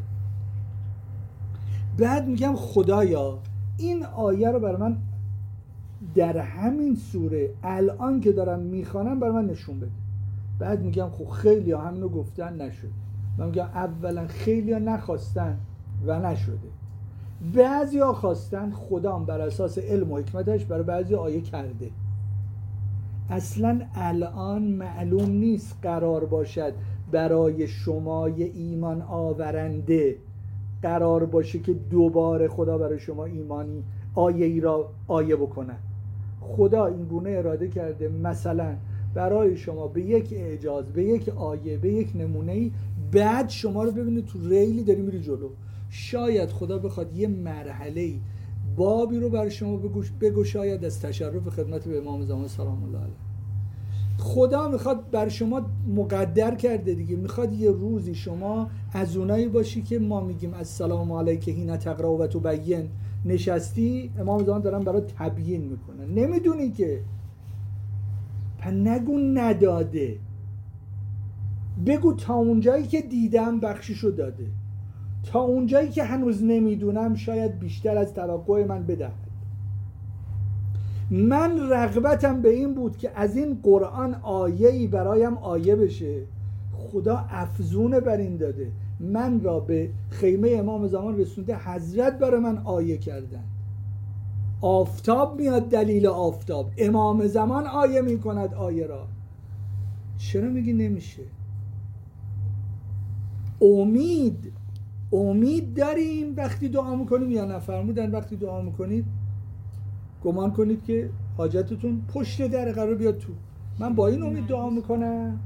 بعد میگم خدایا این آیه رو برای من در همین سوره الان که دارم میخوانم برای من نشون بده. بعد میگم خب خیلی ها همینو گفتن نشد. من میگم اولا خیلی ها نخواستن و نشده، بعضی ها خواستن، خدام بر اساس علم و حکمتش برای بعضی آیه کرده. اصلا الان معلوم نیست قرار باشد برای شما یه ایمان آورنده قرار باشه که دوباره خدا برای شما ایمانی آیه ای را آیه بکنه. خدا این گونه اراده کرده مثلا برای شما به یک اعجاز، به یک آیه، به یک نمونه‌ای، بعد شما رو ببینید تو ریلی داری میری جلو. شاید خدا بخواد یه مرحله‌ای بابی رو برای شما بگشاید از تشرف خدمت به امام زمان سلام الله علیه. خدا میخواد بر شما مقدر کرده دیگه، میخواد یه روزی شما از اونایی باشی که ما میگیم السلام علیک حین تقرأ و تبین، نشستی امام زمان دارن برای تبیین میکنن، نمیدونی که نگو نداده، بگو تا اونجایی که دیدم بخشیشو داده، تا اونجایی که هنوز نمیدونم شاید بیشتر از توقع من بدهد. من رغبتم به این بود که از این قرآن آیه‌ای برایم آیه بشه، خدا افزون بر این داده، من را به خیمه امام زمان رسونده، حضرت برای من آیه کردن. آفتاب میاد دلیل آفتاب، امام زمان آیه میکند آیه را. چرا میگی نمیشه؟ امید داریم وقتی دعا میکنیم یا نه؟ فرمودن وقتی دعا میکنید گمان کنید که حاجتتون پشت در قرار بیاد تو. من با این امید دعا میکنم.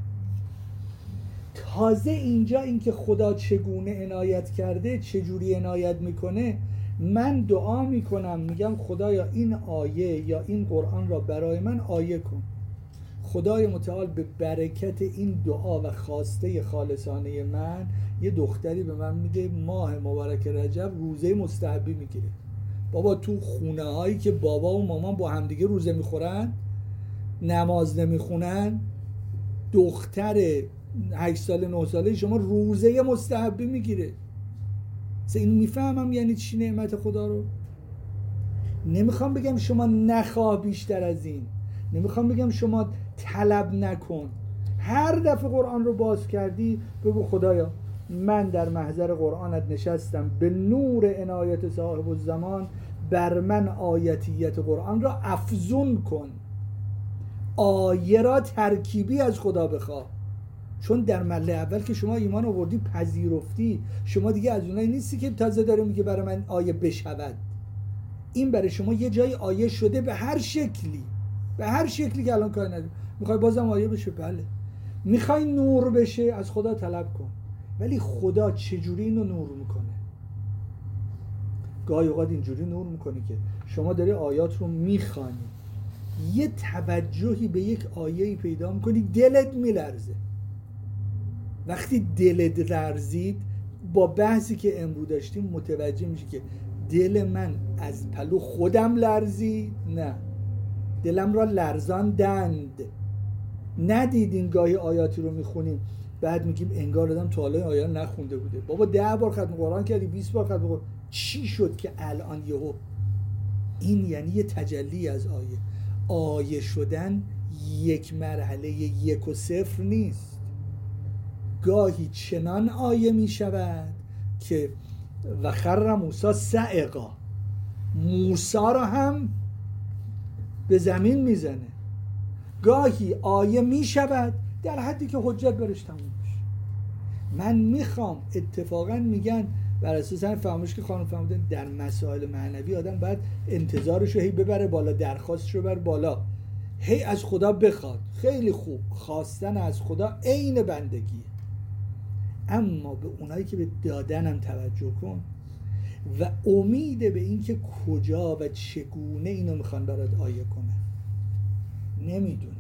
تازه اینجا اینکه خدا چگونه عنایت کرده، چجوری عنایت میکنه، من دعا میکنم میگم خدایا این آیه یا این قرآن را برای من آیه کن. خدای متعال به برکت این دعا و خواسته خالصانه من یه دختری به من میده ماه مبارک رجب روزه مستحبی میگیره. بابا تو خونه هایی که بابا و مامان با همدیگه روزه میخورن، نماز نمیخونن، دختر 8 ساله 9 ساله شما روزه مستحبی میگیره. این میفهمم یعنی چی نعمت خدا رو. نمیخوام بگم شما نخواه بیشتر از این، نمیخوام بگم شما طلب نکن. هر دفعه قرآن رو باز کردی بگو خدایا من در محضر قرآنت نشستم، به نور عنایت صاحب الزمان بر من آیتیت قرآن را افزون کن. آیه را ترکیبی از خدا بخواه، چون در مرحله اول که شما ایمان آوردی پذیرفتی، شما دیگه از اونایی نیستی که تازه داره میگه برای من آیه بشود. این برای شما یه جای آیه شده به هر شکلی، به هر شکلی که الان کار نداره. میخوای بازم آیه بشه؟ بله. میخوای نور بشه؟ از خدا طلب کن. ولی خدا چجوری اینو نور میکنه؟ گاهی اوقات اینجوری نور میکنه که شما داری آیات رو میخوانی، یه توجهی به یک آیه‌ای پیدا میکنی، دلت میلرزه. وقتی دلت لرزید، با بحثی که امروز داشتیم متوجه میشی که دل من از پلو خودم لرزید؟ نه، دلم را لرزاندند. ندیدین گاهی آیاتی رو میخونیم بعد میگیم انگار آدم تا حالا آیه نخونده بوده. بابا 10 بار ختم قرآن کردی، 20 بار ختم قرآن، چی شد که الان یهو؟ این یعنی یه تجلی از آیه شدن یک مرحله 1 و 0 نیست. گاهی چنان آیه می شود که و خر موسی صعقا، موسی را هم به زمین میزنه. گاهی آیه می شود در حدی که حجت برش تموم بشه. من میخوام، اتفاقا میگن بر اساس همین فرمایش که خانم فرمودن در مسائل معنوی آدم باید انتظارش رو هی ببره بالا، درخواستش رو ببره بالا، هی از خدا بخواد. خیلی خوب، خواستن از خدا عین بندگیه، اما به اونایی که به دادنم توجه کن و امید به این که کجا و چگونه اینو میخوان برات آیه کنن. نمیدونی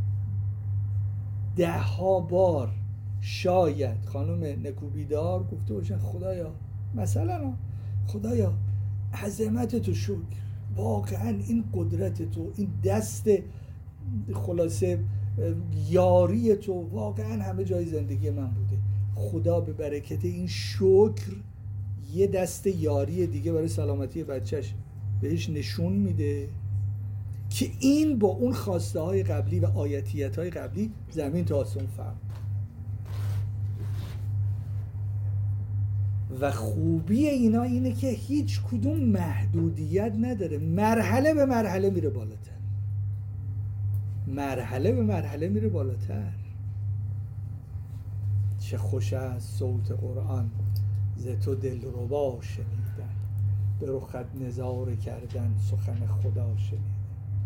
10 بار شاید خانم نکوبیدار گفته باشن خدایا، مثلا خدایا عظمت تو شکر، واقعا این قدرت تو، این دست خلاصه یاری تو واقعا همه جای زندگی من بوده. خدا به برکت این شکر یه دست یاری دیگه برای سلامتی بچهش بهش نشون میده که این با اون خواسته های قبلی و آیتیت های قبلی زمین تا آسمون فرق. و خوبی اینا اینه که هیچ کدوم محدودیت نداره، مرحله به مرحله میره بالاتر، مرحله به مرحله میره بالاتر. چه خوش است صوت قرآن، ز تو دلربا شنیدن، به رخت نظاره کردن سخن خدا شنیدن.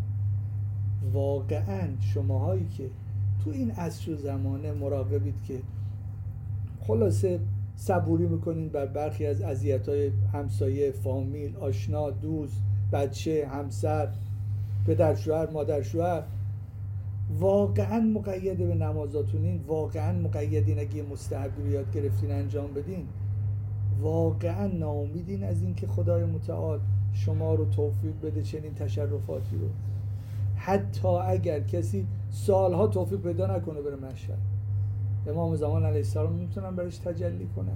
واقعا شماهایی که تو این عصر و زمانه مراقبید که خلاصه صبوری میکنین بر برخی از اذیت‌های همسایه، فامیل، آشنا، دوست، بچه، همسر، پدر شوهر، مادر شوهر، واقعا مقید به نمازاتونین، واقعا مقیدین اگه یه مستحبی رو یاد گرفتین انجام بدین، واقعا ناامیدین از این که خدای متعال شما رو توفیق بده چنین تشرفاتی رو. حتی اگر کسی سالها توفیق پیدا نکنه بره مشهد، امام زمان علیه السلام میتونن برش تجلی کنن.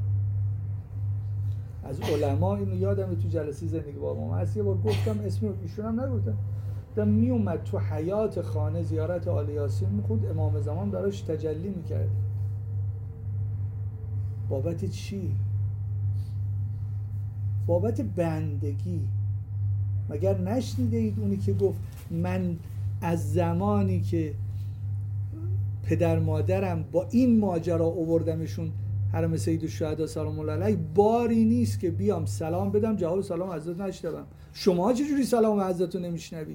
از علما اینو یادمه تو جلسه زندگی با امام هست یه بار گفتم، اسم ایشون هم نگفتم، دم میومد تو حیات خانه زیارت آل یاسین میخود، امام زمان براش تجلی میکرد. بابت چی؟ بابت بندگی. مگر نشنیده اید اونی که گفت من از زمانی که پدر مادرم با این ماجرا آوردمشون حرم سید الشهدا سلام الله علیه، باری نیست که بیام سلام بدم جواب سلام حضرت نشنوم. شما چجوری سلام حضرت رو نمیشنوید؟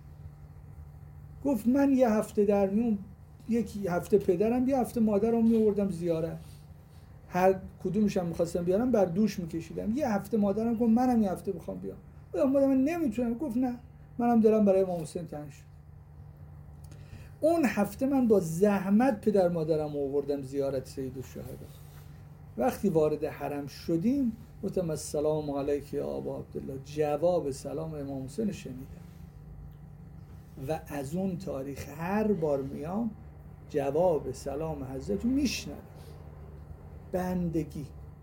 گفت من یه هفته در میون، یک هفته پدرم یه هفته مادرم میآوردم زیارت، هر کدومش هم میخواستم بیارم بر دوش میکشیدم. یه هفته مادرم گفت منم یه هفته میخوام بیام، مادرم من نمیتونم، گفت نه منم دلم برای امام حسین تنگ شد. اون هفته من با زحمت پدر مادرم آوردم زیارت سید الشهدا. وقتی وارد حرم شدیم گفتم السلام علیک یا ابا عبدالله، جواب سلام امام حسین شنیدم و از اون تاریخ هر بار میام جواب سلام حضرت میشنوم. بندگی.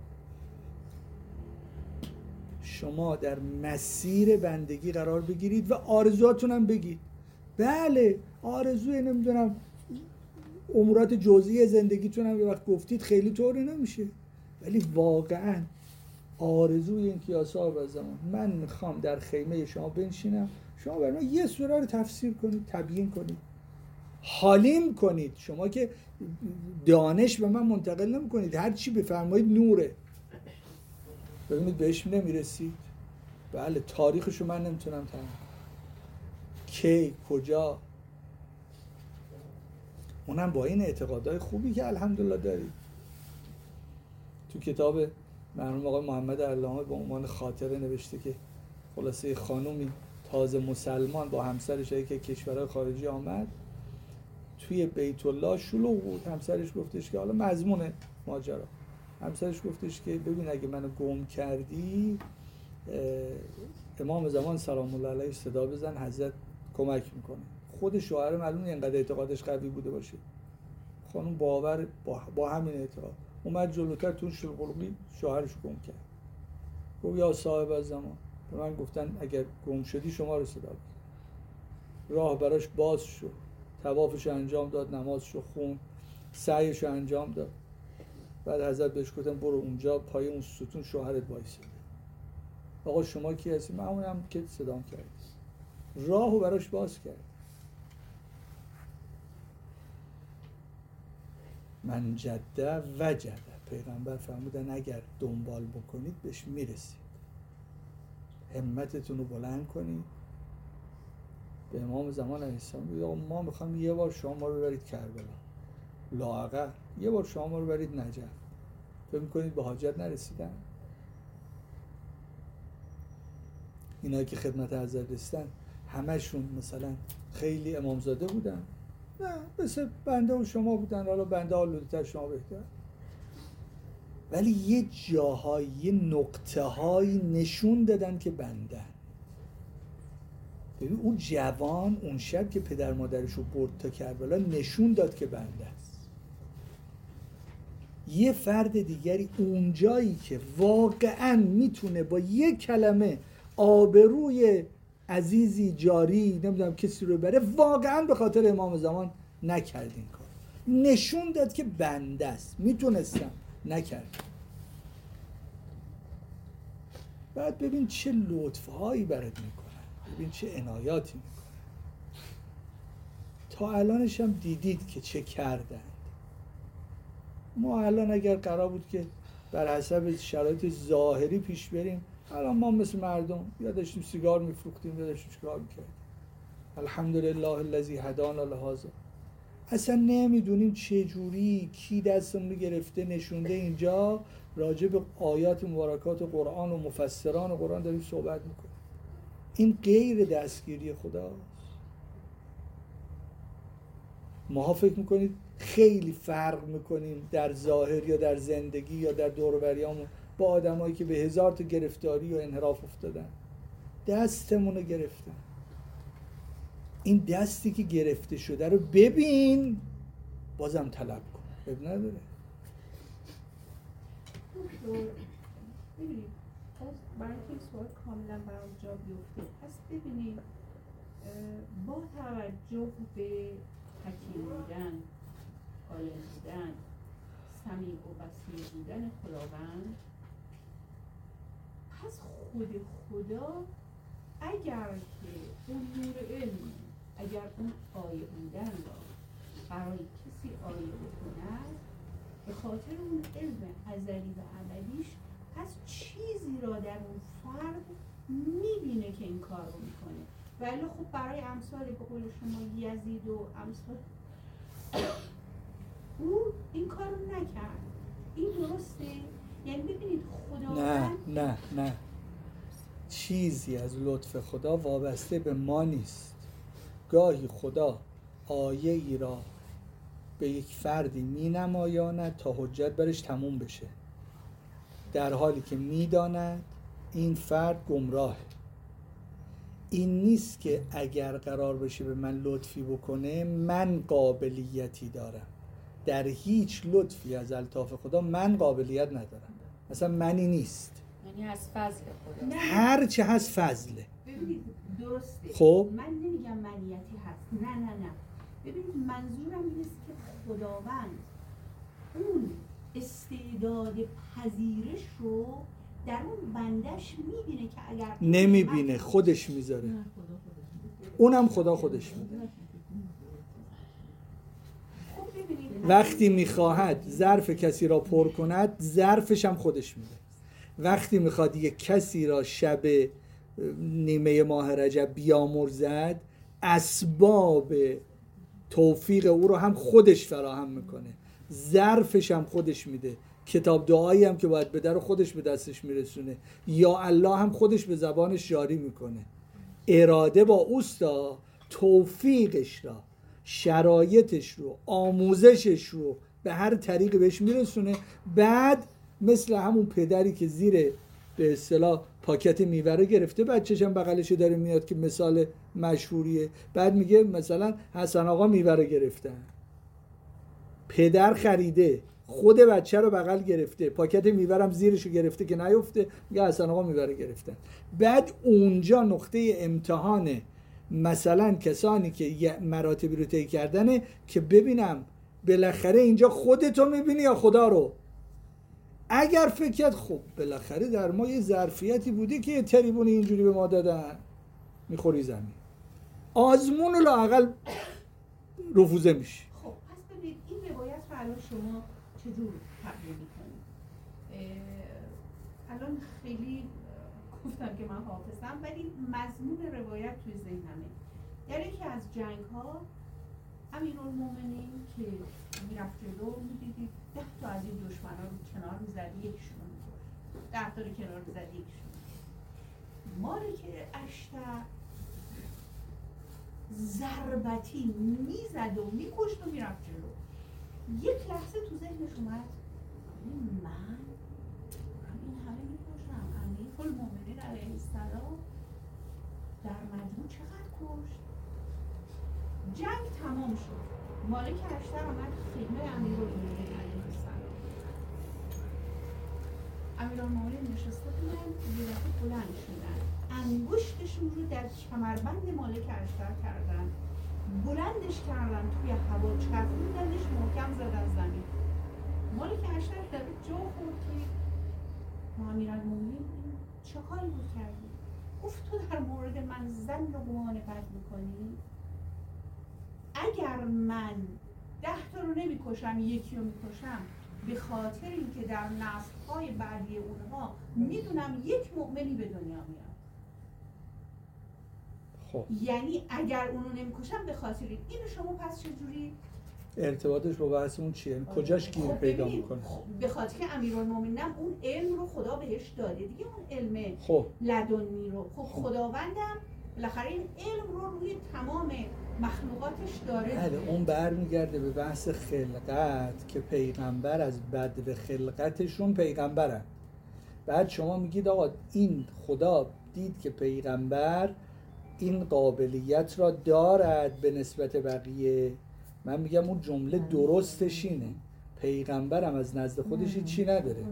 شما در مسیر بندگی قرار بگیرید و آرزوهاتون هم بگید. بله آرزوی نمیدونم امورات جزئی زندگیتون هم یه وقت گفتید خیلی طوری نمیشه، ولی واقعا آرزوی این که یا صاحب الزمان من میخوام در خیمه شما بنشینم، شما برای من یه سوره رو تفسیر کنید، تبیین کنید، حالیم کنید. شما که دانش به من منتقل نمی کنید، هر چی بفرمایید نوره. ببینید بهش نمیرسید. بله تاریخشو من نمیتونم تعیین کی کجا، اونم با این اعتقادهای خوبی که الحمدلله دارید. تو کتاب مرحوم آقای محمد علامه با عنوان خاطره نوشته که خلاصه خانومی تازه مسلمان با همسرش که کشورهای خارجی آمد توی بیت الله شلوغ بود. همسرش گفتش که حالا مضمون ماجرا، همسرش گفتش که ببین اگه منو گم کردی امام زمان سلام الله علیه صدا بزن، حضرت کمک میکنه. خود شوهر معلومه اینقدر اعتقادش قوی بوده باشه. خانم باور با همین اعتقاد اومد جلوتر تو شلغلقی شوهرش گم کرد. گفت یا صاحب الزمان به من گفتن اگر گم شدی شما رو صدا بزن. راه براش باز شد، طوافش انجام داد، نمازشو خوند، سعیشو انجام داد. بعد حضرت بهش گفتن برو اونجا پای اون ستون شوهرت وایساده. آقا شما کی هستی؟ من اونم که صدام کرد. راهو براش باز کرد. من جده وجده. پیغمبر فرمودن اگر دنبال بکنید بهش میرسید. همتتون رو بلند کنید. به امام زمان علیه السلام بگید ما میخوام یه بار شما ما رو ببرید کربلا، لااقل یه بار شما ما رو ببرید نجف. فکر میکنید به حاجت نرسیدن؟ اینایی که خدمت حضرت رسیدن همشون مثلا خیلی امامزاده بودن؟ نه، مثل بنده و شما بودن. حالا بنده آلودتر، شما بهتر. ولی یه جاهایی، یه نقطه‌هایی نشون دادن که بندن. ببین اون جوان اون شب که پدر مادرش رو برد تا کربلا نشون داد که بنده است. یه فرد دیگری اون جایی که واقعاً میتونه با یه کلمه آبروی عزیزی جاری نمیدونم کسی رو بره، واقعاً به خاطر امام زمان نکرد این کار. نشون داد که بنده است. میتونستم، نکرد. بعد ببین چه لطفهایی برات میکنن، ببین چه عنایاتی میکنن. تا الانش هم دیدید که چه کردند. ما الان اگر قرار بود که بر حسب شرایط ظاهری پیش بریم، الان ما مثل مردم یا داشتیم سیگار میفروختیم یا داشتیم چیکار میکردیم. الحمدلله الذی هدانا لهذا. اصلا نمیدونیم چه جوری کی دستمون رو گرفته نشونده اینجا راجع به آیات مبارکات قرآن و مفسران قرآن داریم صحبت میکنیم. این غیر دستگیری خداست. ما فکر میکنید خیلی فرق میکنیم در ظاهر یا در زندگی یا در دور و بریامون با آدمایی که به هزار تا گرفتاری و انحراف افتادن. دستمون رو گرفتن. این دستی که گرفته شده رو ببین، بازم طلب کن. اب نداره. ببینید برای اینکه این سوال کاملا برام جا بیفته، پس ببینید با توجه به حکیم بودن، عالم بودن، سمیع و بصیر بودن خداوند، پس خود خدا اگر که اون نور علم، اگر اون آیه بودن را برای کسی آیه بکند، به خاطر اون علم ازلی و ابدیش پس چیزی را در اون فرد میبینه که این کار رو میکنه. ولی خب برای امثال به قول شما یزید و امثال او این کار رو نکرد. این درسته؟ یعنی ببینید خداوند نه چیزی از لطف خدا وابسته به ما نیست. گاهی خدا آیه ای را به یک فردی می نمایاند تا حجت برش تموم بشه، در حالی که می داند این فرد گمراهه. این نیست که اگر قرار بشه به من لطفی بکنه من قابلیتی دارم. در هیچ لطفی از الطاف خدا من قابلیت ندارم. مثلا منی نیست. یعنی از فضل خدا. هر چه هست فضله. ببینید درسته. خب من نمیگم منیتی هست. نه. ببینید منظورم اینه که خداوند اون استعداد پذیرش رو در اون بندش میبینه که اگر نمیبینه، خودش میذاره. اونم خدا خودش میده. وقتی میخواهد ظرف کسی را پر کند، ظرفش هم خودش میده. وقتی میخواد یک کسی را شب نیمه ماه رجب بیامرزد، اسباب توفیق او رو هم خودش فراهم میکنه، ظرفش هم خودش میده. کتاب دعایی هم که باید بده رو خودش به دستش میرسونه. یا الله هم خودش به زبانش جاری میکنه. اراده با اوستا، توفیقش را، شرایطش رو، آموزشش رو به هر طریقی بهش میرسونه. بعد مثل همون پدری که زیر به اصطلاح پاکت میوه رو گرفته، بچه‌ش هم بغلش داره میاد که مثال مشهوریه، بعد میگه مثلا حسن آقا میوه رو گرفتن. پدر خریده، خود بچه رو بغل گرفته، پاکت میوه هم زیرش رو گرفته که نیفته، میگه حسن آقا میوه رو گرفتن. بعد اونجا نقطه امتحانه مثلا کسانی که مراتبی رو طی کردنه که ببینم بالاخره اینجا خودتو میبینی یا خدا رو. اگر فکر کرد خب بالاخره در ما یه ظرفیتی بوده که یه تریبون اینجوری به ما دادن، میخوری زمین، آزمون رو لااقل رفوزه میشه. خب پس ببینید این روایت رو الان شما چجور تبدیل میکنید؟ الان خیلی گفتم که من حافظم، ولی مضمون روایت توی ذهنمه. در یکی از جنگ ها امیرالمومنین که میرفت جلو، میدیدید 10 تا از این دشمنا رو کنار میزد، یکیشون رو میکشت، 10 تا رو کنار میزد، یکیشون. مالک اشتر ضربتی میزد و میکشت و میرفت جلو. یک لحظه تو ذهنش اومد من این همه میکشم، امیرالمومنین علیه السلام در مجموع چقدر کشت؟ جنگ تمام شد، مالک اشتر آمد خیمه امیرالمومنین علیه السلام. امیرالمومنین نشسته بودن، یه دفعه بلند شدن، انگشتشون رو در کمربند مالک اشتر کردن، بلندش کردن، توی هوا چرخوندنش، محکم زدن زمین. مالک اشتر در جا خورد که امیرالمومنین چه کاری بود کردی؟ گفت تو در مورد من ظن و گمان بد میکنی؟ اگر من 10 تا رو نمیکشم، یکی رو میکشم، به خاطر اینکه در نسل‌های بعدی اونها میدونم یک مؤمنی به دنیا میاد. خب یعنی اگر اونو نمیکشم به خاطر اینو شما پس چجوری؟ ارتباطش با بحث اون چیه؟ کجاش گیر پیدا میکنه؟ به خاطر که امیرالمومنینم اون علم رو خدا بهش داده دیگه، اون علم خب لدنی رو. خب خداوندم بالاخره این علم رو روی تمام مخلوقاتش داره. بله، اون برمیگرده به بحث خلقت که پیغمبر از بدر خلقتشون پیغمبرن. بعد شما میگید آقا این خدا دید که پیغمبر این قابلیت را دارد به نسبت بقیه. من میگم اون جمله درستش اینه، پیغمبرم از نزد خودش چی نداره،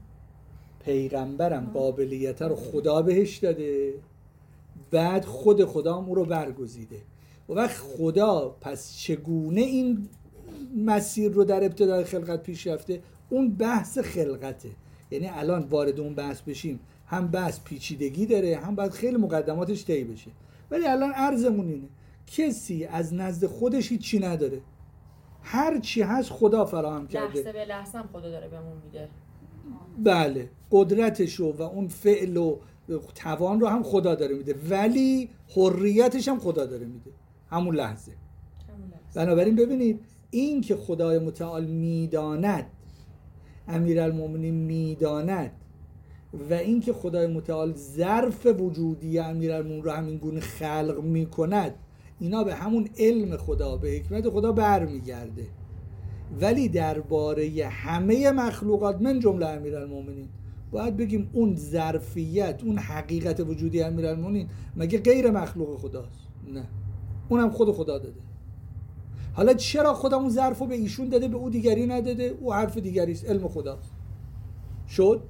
پیغمبرم قابلیت رو خدا بهش داده، بعد خود خدا هم او رو برگزیده. و وقت خدا پس چگونه این مسیر رو در ابتدای خلقت پیش رفته، اون بحث خلقته. یعنی الان وارد اون بحث بشیم، هم بحث پیچیدگی داره، هم باید خیلی مقدماتش طی بشه. ولی الان عرضمون اینه کسی از نزد خودش هیچی نداره، هر چی هست خدا فراهم کرده. لحظه به لحظه هم خدا داره بهمون میده. بله، قدرتشو و اون فعل و توان رو هم خدا داره میده، ولی حریتش هم خدا داره میده همون لحظه. بنابراین ببینید این که خدای متعال میداند، امیرالمومنین میداند، و این که خدای متعال ظرف وجودی امیرالمومنین رو همین گونه خلق میکند، اینا به همون علم خدا، به حکمت خدا برمیگرده. ولی درباره همه مخلوقات من جمله امیرالمومنین باید بگیم اون ظرفیت، اون حقیقت وجودی امیرالمومنین مگه غیر مخلوق خداست؟ نه، اونم خود خدا داده. حالا چرا خدا اون ظرفو به ایشون داده به او دیگری نداده؟ او حرف دیگری است، علم خداست. شد؟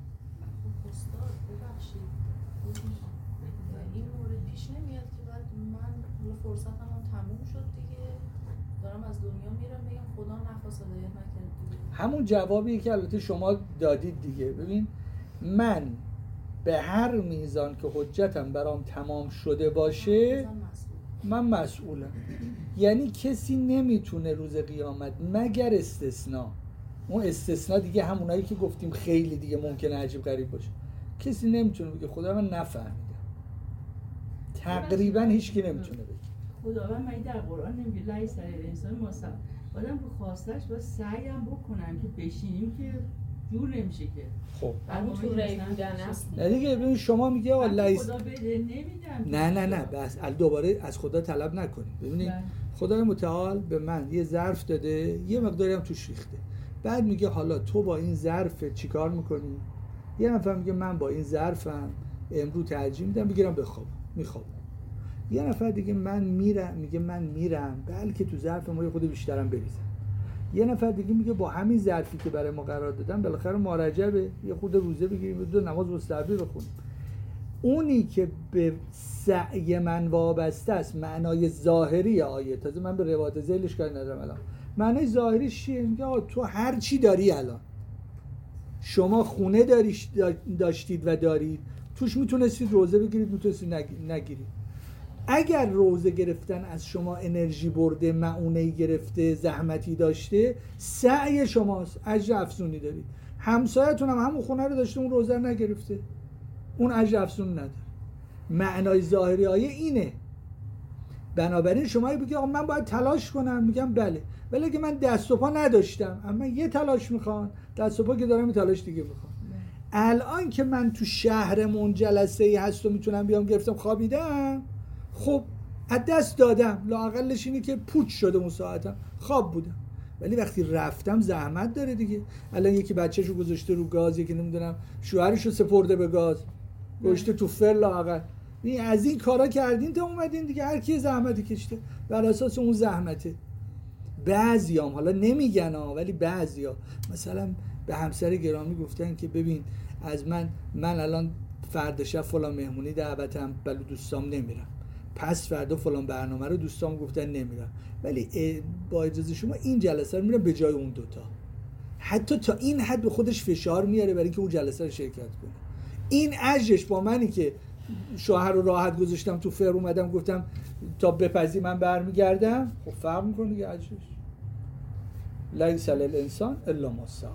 استاد ببخشید این مورد پیش نمیاد که بعد من فرصتم هم تموم شد دیگه، دارم از دنیا میرم بگم خدا نخواست هدایت نکرد دیگه. همون جوابیه که البته شما دادید دیگه. ببین من به هر میزان که حجتم برام تمام شده باشه من مسئولم. یعنی کسی نمیتونه روز قیامت مگر استثناء، اون استثناء دیگه همونایی که گفتیم خیلی دیگه ممکنه عجیب غریب باشه، کسی نمیتونه بگه خدا من نفهمیدم. تقریبا هیچکی نمیتونه بگه. خداوند من در قرآن نمیگه لیس علی الانسان ما سعی، آدم به خواستش باید سعی هم بکنم که بشینیم که جور نمیشه که. خب همون تو ری بودن است. نه دیگه ببین شما میگه آقا لیس، خدا بده نمیدم. نه بس دوباره از خدا طلب نکنید. ببینید خدای متعال به من یه ظرف داده، یه مقداری هم توش ریخته، بعد میگه حالا تو با این ظرف چیکار میکنی؟ یه نفر میگه من با این ظرفم امروز ترجیح میدم بگیرم بخوابم، میخوابم. یه نفر دیگه من میرم، میگه من میرم بلکه تو ظرف ما یه خود بیشترم بریزم. یه نفر دیگه میگه با همین ظرفی که برای ما قرار دادن بالاخره ما رجبه یه خود روزه بگیریم، دو نماز مستحبی بخونیم. اونی که به سعی من وابسته است، معنای ظاهری آیه، تازه من به روایت ذیلش کاری ندارم الان، معنای ظاهریش چیه؟ میگه تو هر چی داری، الان شما خونه داشتید و دارید، توش میتونستید روزه بگیرید، میتونستید نگیرید. اگر روزه گرفتن از شما انرژی برده، معونه‌ای گرفته، زحمتی داشته، سعی شماست، اجر افزونی دارید. همسایتون هم همون خونه رو داشته، اون روزه رو نگرفته، اون اجر افزون نداره. معنای ظاهری آیه اینه. بنابراین شما بگید آقا من باید تلاش کنم، میگم بله، ولی اگه من دست و پا نداشتم، اما یه تلاش میخوان، دست و پا که دارم، یه تلاش دیگه میخوان. الان که من تو شهرمون جلسه‌ای هست و میتونم بیام گرفتم خوابیدم، خب از دست دادم، لااقلش اینه که پوچ شده اون ساعتم، خواب بودم. ولی وقتی رفتم زحمت داره دیگه. الان یکی بچه‌شو گذاشته رو گاز، یکی نمیدونم شوهرشو سپرده به گاز، گذاشته تو فر، لااقل از این کارا کردین تا اومدین دیگه، هر کی زحمتی کشته بر اساس اون زحمته. بعضیام حالا نمیگن ولی بعضیا مثلا به همسر گرامی گفتن که ببین از من الان فردا شب فلان مهمونی دعوتم، ولی دوستام نمیرم، پس فردا فلان برنامه رو دوستام گفتن نمیرم، ولی با اجازه شما این جلسه رو میرم به جای اون دوتا. حتی تا این حد به خودش فشار میاره برای اینکه اون جلسه رو شرکت کنه. این اجرش با منی که شوهر رو راحت گذاشتم تو فر، اومدم گفتم تا بپزی من برمیگردم، خب فرق میکنه دیگه اجرش. لیس للانسان الا ما سعی.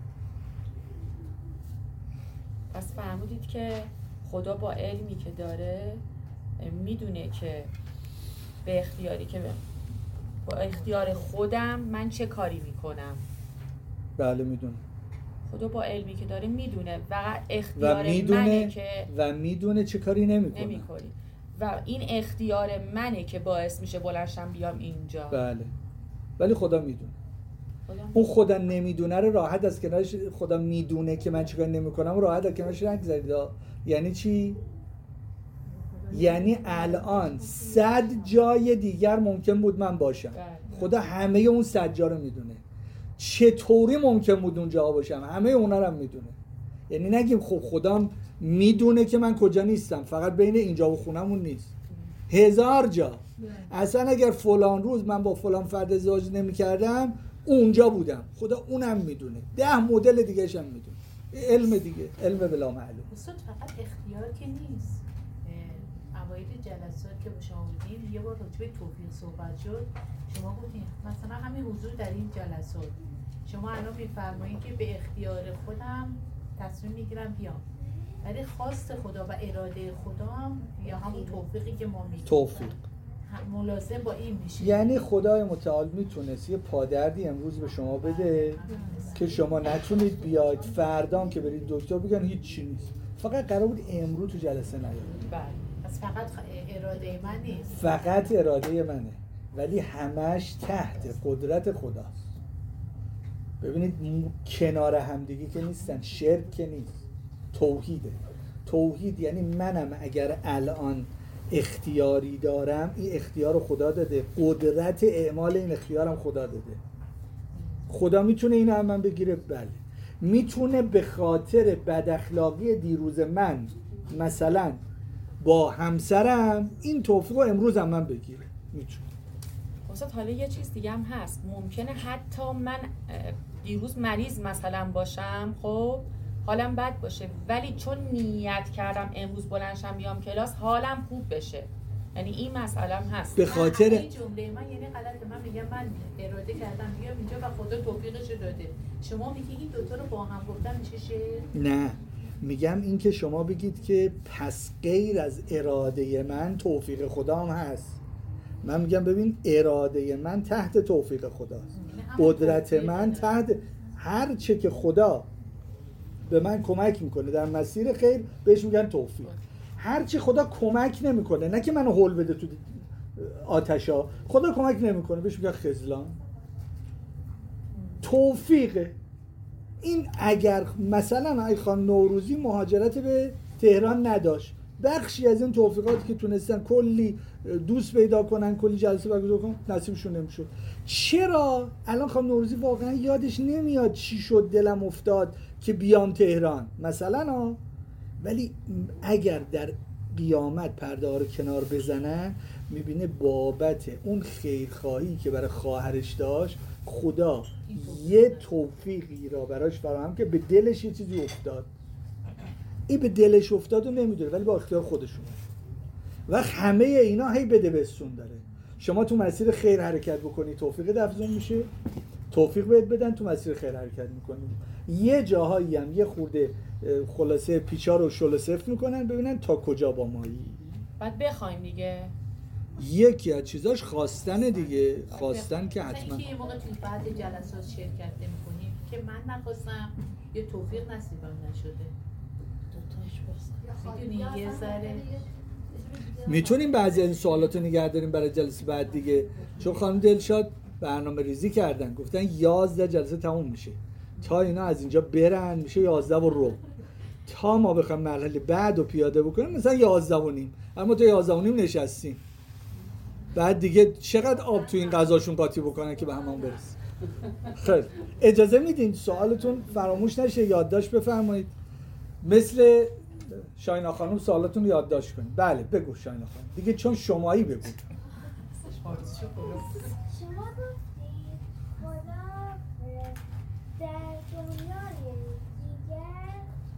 پس فهمیدید که خدا با علمی که داره میدونه که به اختیاری که با اختیار خودم من چه کاری میکنم. بله میدونه. خدا با علمی که داره میدونه و اختیار منه که و میدونه چه کاری نمیکنی و این اختیار منه که باعث میشه بلنشم بیام اینجا. بله، ولی خدا میدونه. اون خدا نمیدونه رو راحت از کنارش، خدا میدونه که من چیکار نمیکنم راحت از کنارش نگذارید. یعنی چی؟ یعنی الان 100 جای دیگر ممکن بود من باشم، خدا همه اون 100 جا رو میدونه. چطوری ممکن بود اونجا باشم؟ همه اونا رو هم میدونه. یعنی نگیم خب خدا میدونه که من کجا نیستم، فقط بین اینجا و خونمون نیست، 1000 جا. اصلا اگر فلان روز من با فلان فرد ازدواج نمی‌کردم اونجا بودم، خدا اونم میدونه. 10 مدل دیگه‌ش هم میدونه. علم دیگه، علم بلا معلوم. استاد فقط اختیار که نیست. اوایل جلسات که با شما بودیم یه بار راجع به توفیق صحبت شد، شما گفتین مثلا همین حضور در این جلسات، شما الان میفرمایید که به اختیار خودم تصمیم میگیرم بیام، ولی خواست خدا و اراده خدا هم یا همون توفیقی که ما میگیم توفیق ملازم با این میشه. یعنی خدای متعال میتونست یه پادردی امروز به شما بده که شما نتونید بیاید، فردام که برید دکتر بگن هیچ چی نیست، فقط قرار بود امروز تو جلسه نیاید. بله، پس فقط اراده من نیست، فقط اراده منه، ولی همش تحت قدرت خداست. ببینید کنار همدیگه که نیستن، شرک که نیست، توحیده. توحید یعنی منم اگر الان اختیاری دارم، این اختیار رو خدا داده، قدرت اعمال این اختیارم خدا داده. خدا میتونه اینو هم من بگیره؟ بله. میتونه به خاطر بد اخلاقی دیروز من مثلا با همسرم این توفیق رو امروز هم من بگیره، میتونه. استاد حالا یه چیز دیگه هم هست، ممکنه حتی من دیروز مریض مثلا باشم، خب حالم بد باشه، ولی چون نیت کردم امروز بلنشم بیام کلاس حالم خوب بشه. یعنی این مسئله هم هست. به خاطر این جمله من یعنی غلطه، من میگم من اراده کردم بیام اینجا و خدا توفیقش داده، شما میگی این دوتا رو با هم گفتن میشه شعر؟ نه، میگم این که شما بگید که پس غیر از اراده من توفیق خدا هم هست. من میگم ببین اراده من تحت توفیق خداست، قدرت من تحت هر چه که خدا به من کمک میکنه در مسیر خیر بهش میگن توفیق. هر چی خدا کمک نمیکنه، نه که منو هول بده تو آتشا، خدا کمک نمیکنه بهش میگن خذلان. توفیقه. این اگر مثلا ای خان نوروزی مهاجرت به تهران نداشت، بخشی از این توفیقاتی که تونستن کلی دوست پیدا کنن، کلی جلسه برگزار کنن، نصیبشون نمیشد. چرا؟ الان خانم نوروزی واقعا یادش نمیاد چی شد دلم افتاد که بیام تهران مثلا ولی اگر در قیامت پرده ها رو کنار بزنن میبینه بابت اون خیرخواهی که برای خواهرش داشت خدا یه توفیقی را براش فراهم که به دلش یه چیزی افتاد. این به دلش افتاد و نمیدونه، ولی با اختیار خودشون. و همه اینا هی بده بستون داره. شما تو مسیر خیر حرکت بکنی توفیق افزون میشه، توفیق بهت بدن تو مسیر خیر حرکت میکنی. یه جاهایی هم یه خورده خلاصه پیچا رو شل سفت میکنن ببینن تا کجا با مایی. بعد بخوایم دیگه. یکی از چیزاش خواستن دیگه، خواستن که حتما. اینکه یه موقع توی بعد جلسات شرکت نمی‌کنیم که من نخواستم یه توفیق نصیبم نشده. دوتاش باز. میدونی یه ذره میتونیم بعضی از این سوالات رو نگه داریم برای جلسه بعد دیگه، چون خانم دلشاد برنامه ریزی کردن، گفتن 11 جلسه تموم میشه، تا اینا از اینجا برن میشه 11 و ربع، تا ما بخوام مرحله بعد رو پیاده بکنیم مثلا 11 و نیم، اما تا 11 و نیم نشستیم، بعد دیگه چقدر آب تو این غذاشون قاطی بکنن که به همان برسه. خیلی اجازه میدین سوالتون فراموش نشه، یادداشت بفرمایید، مثل شاینا خانم سوالاتون رو یادداشت کنید. بله بگو شاینا خانم دیگه، چون شمایی بگو. شما گفتید خدا در دنیای دیگر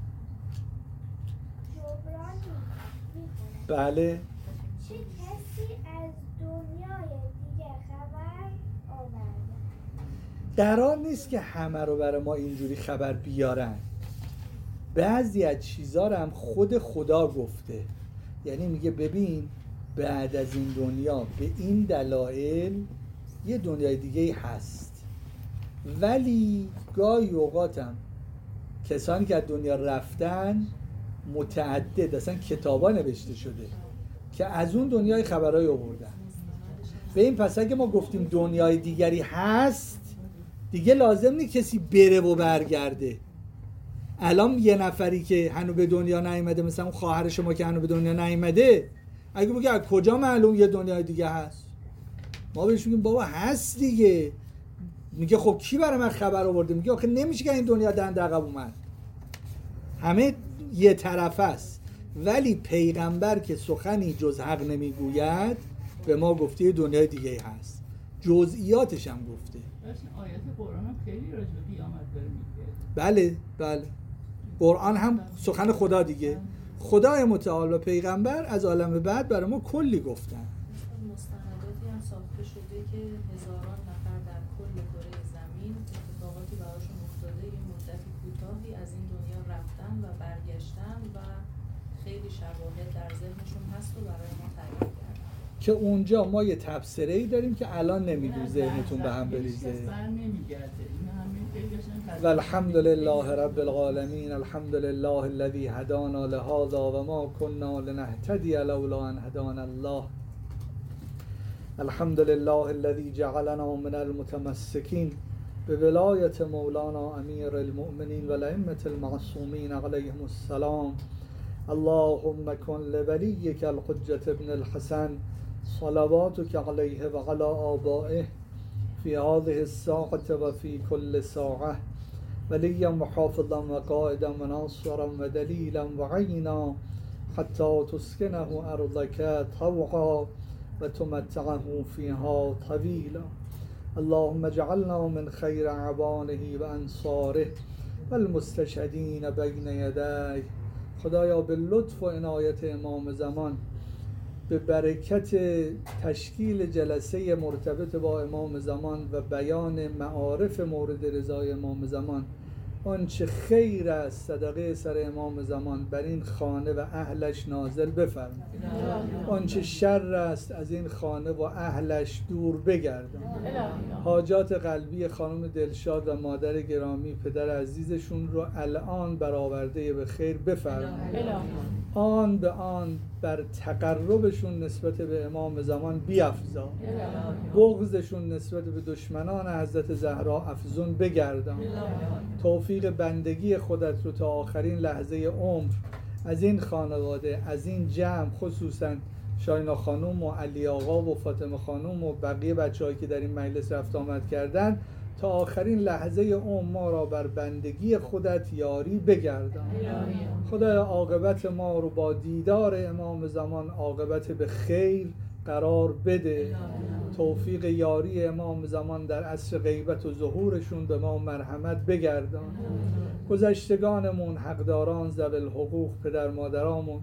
جبران میکنه. بله. چه کسی از دنیای دیگر خبر آورده؟ قرار نیست که همه رو برای ما اینجوری خبر بیارن، بعضی از چیزا رو هم خود خدا گفته، یعنی میگه ببین بعد از این دنیا به این دلایل یه دنیای دیگه هست، ولی گاهی اوقاتم کسانی که از دنیا رفتن متعدد اصلا کتابا نوشته شده که از اون دنیای خبرای آوردن. به این پس اگه ما گفتیم دنیای دیگری هست دیگه لازم نیست کسی بره و برگرده. الان یه نفری که هنوز به دنیا نیامده، مثلا اون خواهر شما که هنوز به دنیا نیامده، اگه بگه از کجا معلوم یه دنیای دیگه هست، ما بهش میگیم بابا هست دیگه. میگه خب کی برای من خبر آورده؟ میگه آخه نمیشه که این دنیا دنده عقب اومد، همه یه طرف است. ولی پیغمبر که سخنی جز حق نمیگوید به ما گفته یه دنیای دیگه هست، جزئیاتش هم گفته. آیات قرآن هم خیلی راجع به قیامت داره میگه. بله بله، قرآن هم سخن خدا دیگه، خدای متعال و پیغمبر از عالم بعد برای ما کلی گفتن. مستنداتی هم ساخته شده که هزاران نفر در کل کره زمین اتفاقاتی براشون افتاده، یه مدتی کوتاهی از این دنیا رفتن و برگشتن و خیلی شواهد در ذهنشون هست و برای ما تعریف کردن که اونجا ما یه تبصره‌ای داریم که الان نمیدون ذهنتون به هم بریزه. والحمد لله رب العالمین، الحمد لله الذي هدانا لهذا و ما كنا لنهتدي لولا ان هدانا الله، الحمد لله الذي جعلنا من المتمسكين بولایت مولانا امیر المؤمنین و الائمة المعصومین علیهم السلام. اللهم كن لوليك الحجة ابن الحسن صلواتك عليه وعلى آبائه في هذه الساعة وفي كل ساعة وليا محافظا وقائدا وناصرا ودليلا وعينا حتى تسكنه أرضك طوعا وتمتعه فيها طويلا. اللهم اجعلنا من خير عوانه وأنصاره والمستشهدين بين يديه. خدایا به لطف و عنایت امام زمان، به برکت تشکیل جلسه مرتبط با امام زمان و بیان معارف مورد رضای امام زمان، آنچه خیر است صدقه سر امام زمان بر این خانه و اهلش نازل بفرما، آنچه شر است از این خانه و اهلش دور بگردان. حاجات قلبی خانم دلشاد و مادر گرامی پدر عزیزشون رو الان برآورده به خیر بفرما، آن به آن بر تقربشون نسبت به امام زمان بیفزا، بغضشون نسبت به دشمنان حضرت زهرا افزون بگردان. توفیق بندگی خودت رو تا آخرین لحظه عمر از این خانواده، از این جمع، خصوصا شاینا خانوم و علی آقا و فاطمه خانوم و بقیه بچه‌هایی که در این مجلس رفت آمد کردن، تا آخرین لحظه عمر ما را بر بندگی خودت یاری بگردان. خدایا عاقبت ما رو با دیدار امام زمان عاقبت به خیر قرار بده. توفیق یاری امام زمان در عصر غیبت و ظهورشون به ما مرحمت بگردان. گذشتگانمون، حقداران، ذوی الحقوق، پدر مادرامون،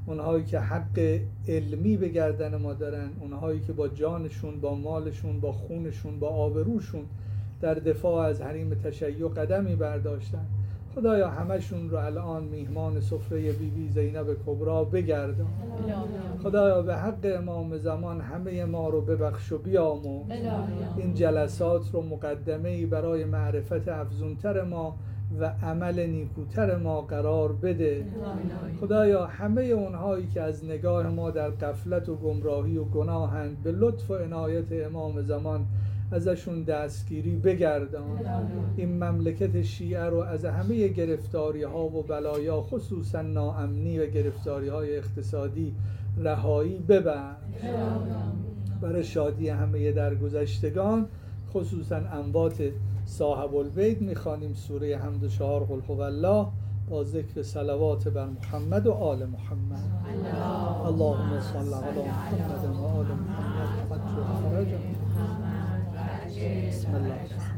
اونهایی که حق علمی به گردن ما دارن، اونهایی که با جانشون، با مالشون، با خونشون، با آبروشون در دفاع از حریم تشیع قدمی برداشتن. خدایا همشون رو الان میهمان سفره بیبی زینب کبرا بگردان. خدایا به حق امام زمان همه ما رو ببخش و بیامرز. این جلسات رو مقدمه‌ای برای معرفت افزونتر ما و عمل نیکوتر ما قرار بده. خدایا همه اونهایی که از نگاه ما در غفلت و گمراهی و گناهند، به لطف و عنایت امام زمان ازشون دستگیری بگردان. این مملکت شیعه رو از همه گرفتاری ها و بلایا، خصوصا ناامنی و گرفتاری های اقتصادی، رهایی ببخش. برای شادی همه درگذشتگان، خصوصا اموات صاحب البیت، میخوانیم سوره حمد و 4 قل هو الله با ذکر صلوات بر محمد و آل محمد. اللهم صل علی محمد و آل محمد. بسم الله.